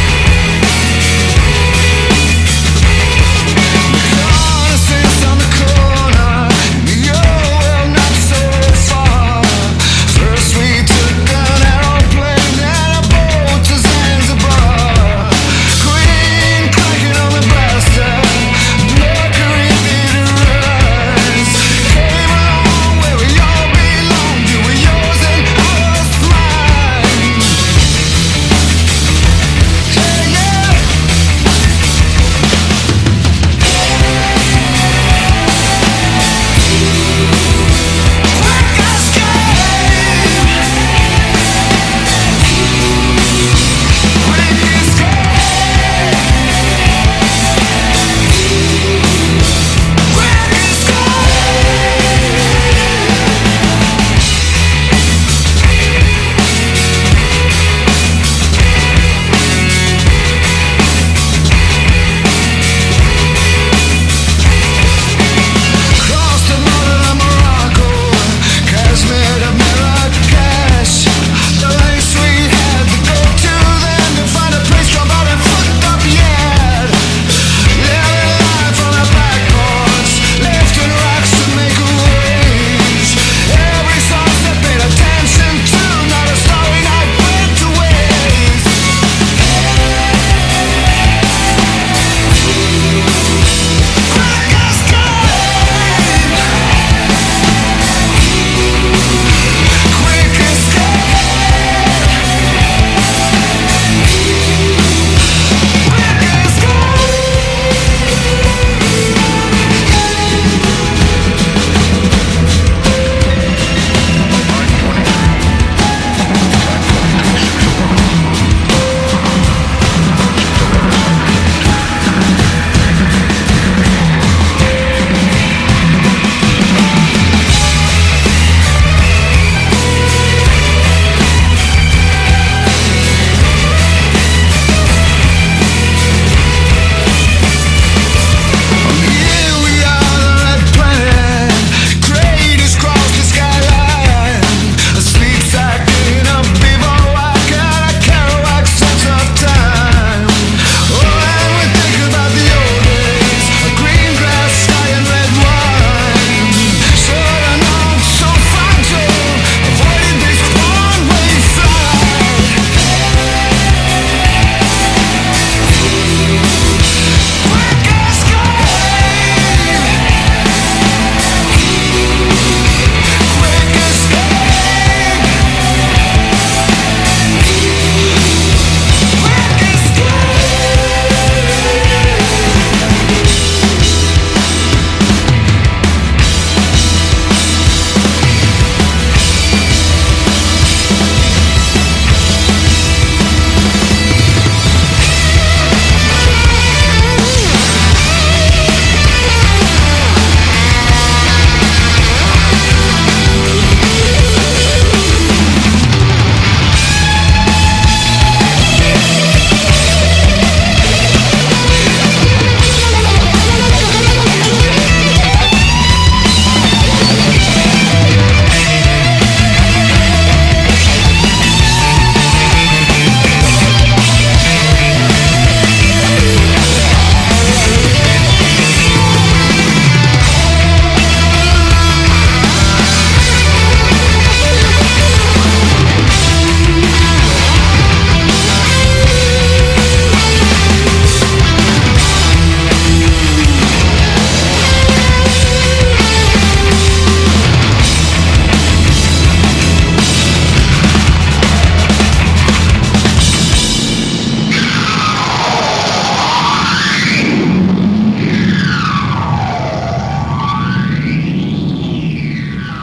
On the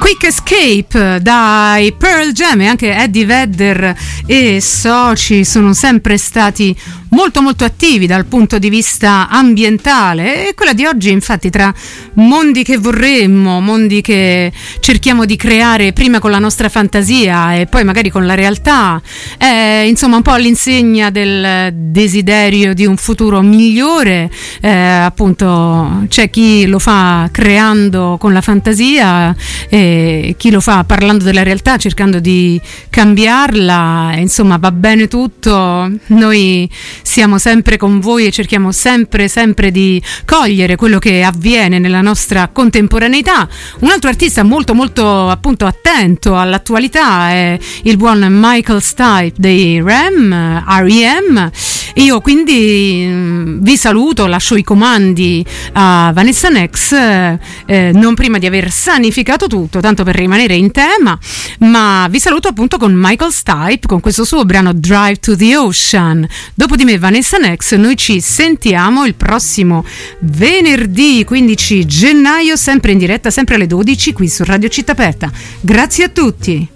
Quick Escape dai Pearl Jam, e anche Eddie Vedder e soci sono sempre stati molto molto attivi dal punto di vista ambientale, e quella di oggi infatti, tra mondi che vorremmo, mondi che cerchiamo di creare prima con la nostra fantasia e poi magari con la realtà, è insomma un po' all'insegna del desiderio di un futuro migliore. Eh, appunto c'è chi lo fa creando con la fantasia e chi lo fa parlando della realtà, cercando di cambiarla. Insomma, va bene tutto, noi siamo sempre con voi e cerchiamo sempre sempre di cogliere quello che avviene nella nostra contemporaneità. Un altro artista molto molto appunto attento all'attualità è il buon Michael Stipe dei R E M, R E M. Io quindi mh, vi saluto, lascio i comandi a Vanessa Nex, eh, non prima di aver sanificato tutto, tanto per rimanere in tema, ma vi saluto appunto con Michael Stipe, con questo suo brano Drive to the Ocean. Dopo di me Vanessa Nex, noi ci sentiamo il prossimo venerdì quindici gennaio, sempre in diretta, sempre alle dodici qui su Radio Città Aperta. Grazie a tutti.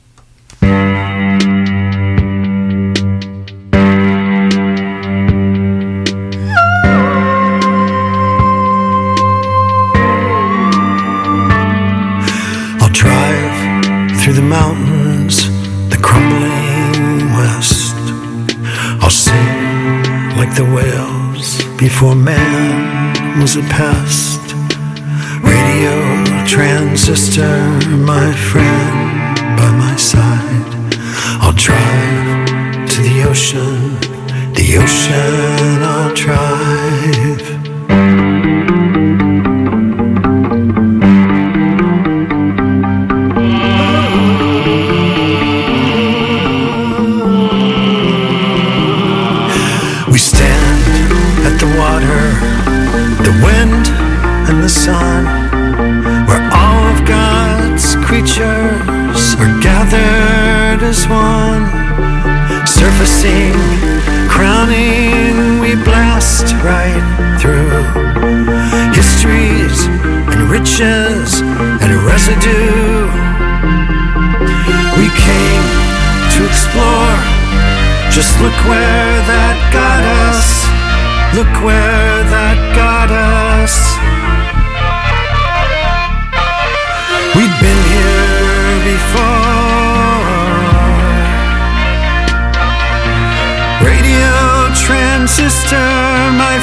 Through the mountains, the crumbling west, I'll sing like the whales before man was a pest. Radio transistor, my friend, by my side. I'll drive to the ocean, the ocean I'll drive. The wind and the sun, where all of God's creatures are gathered as one. Surfacing, crowning, we blast right through histories and riches and residue. We came to explore, just look where that got us. Look where that got us. We've been here before. Radio transistor, my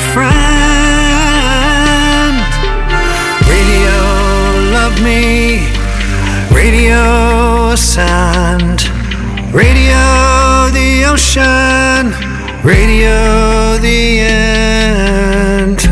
friend. Radio, love me. Radio, sand. Radio, the ocean. Radio, the end.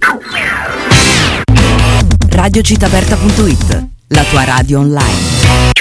radio città aperta punto it, la tua radio online.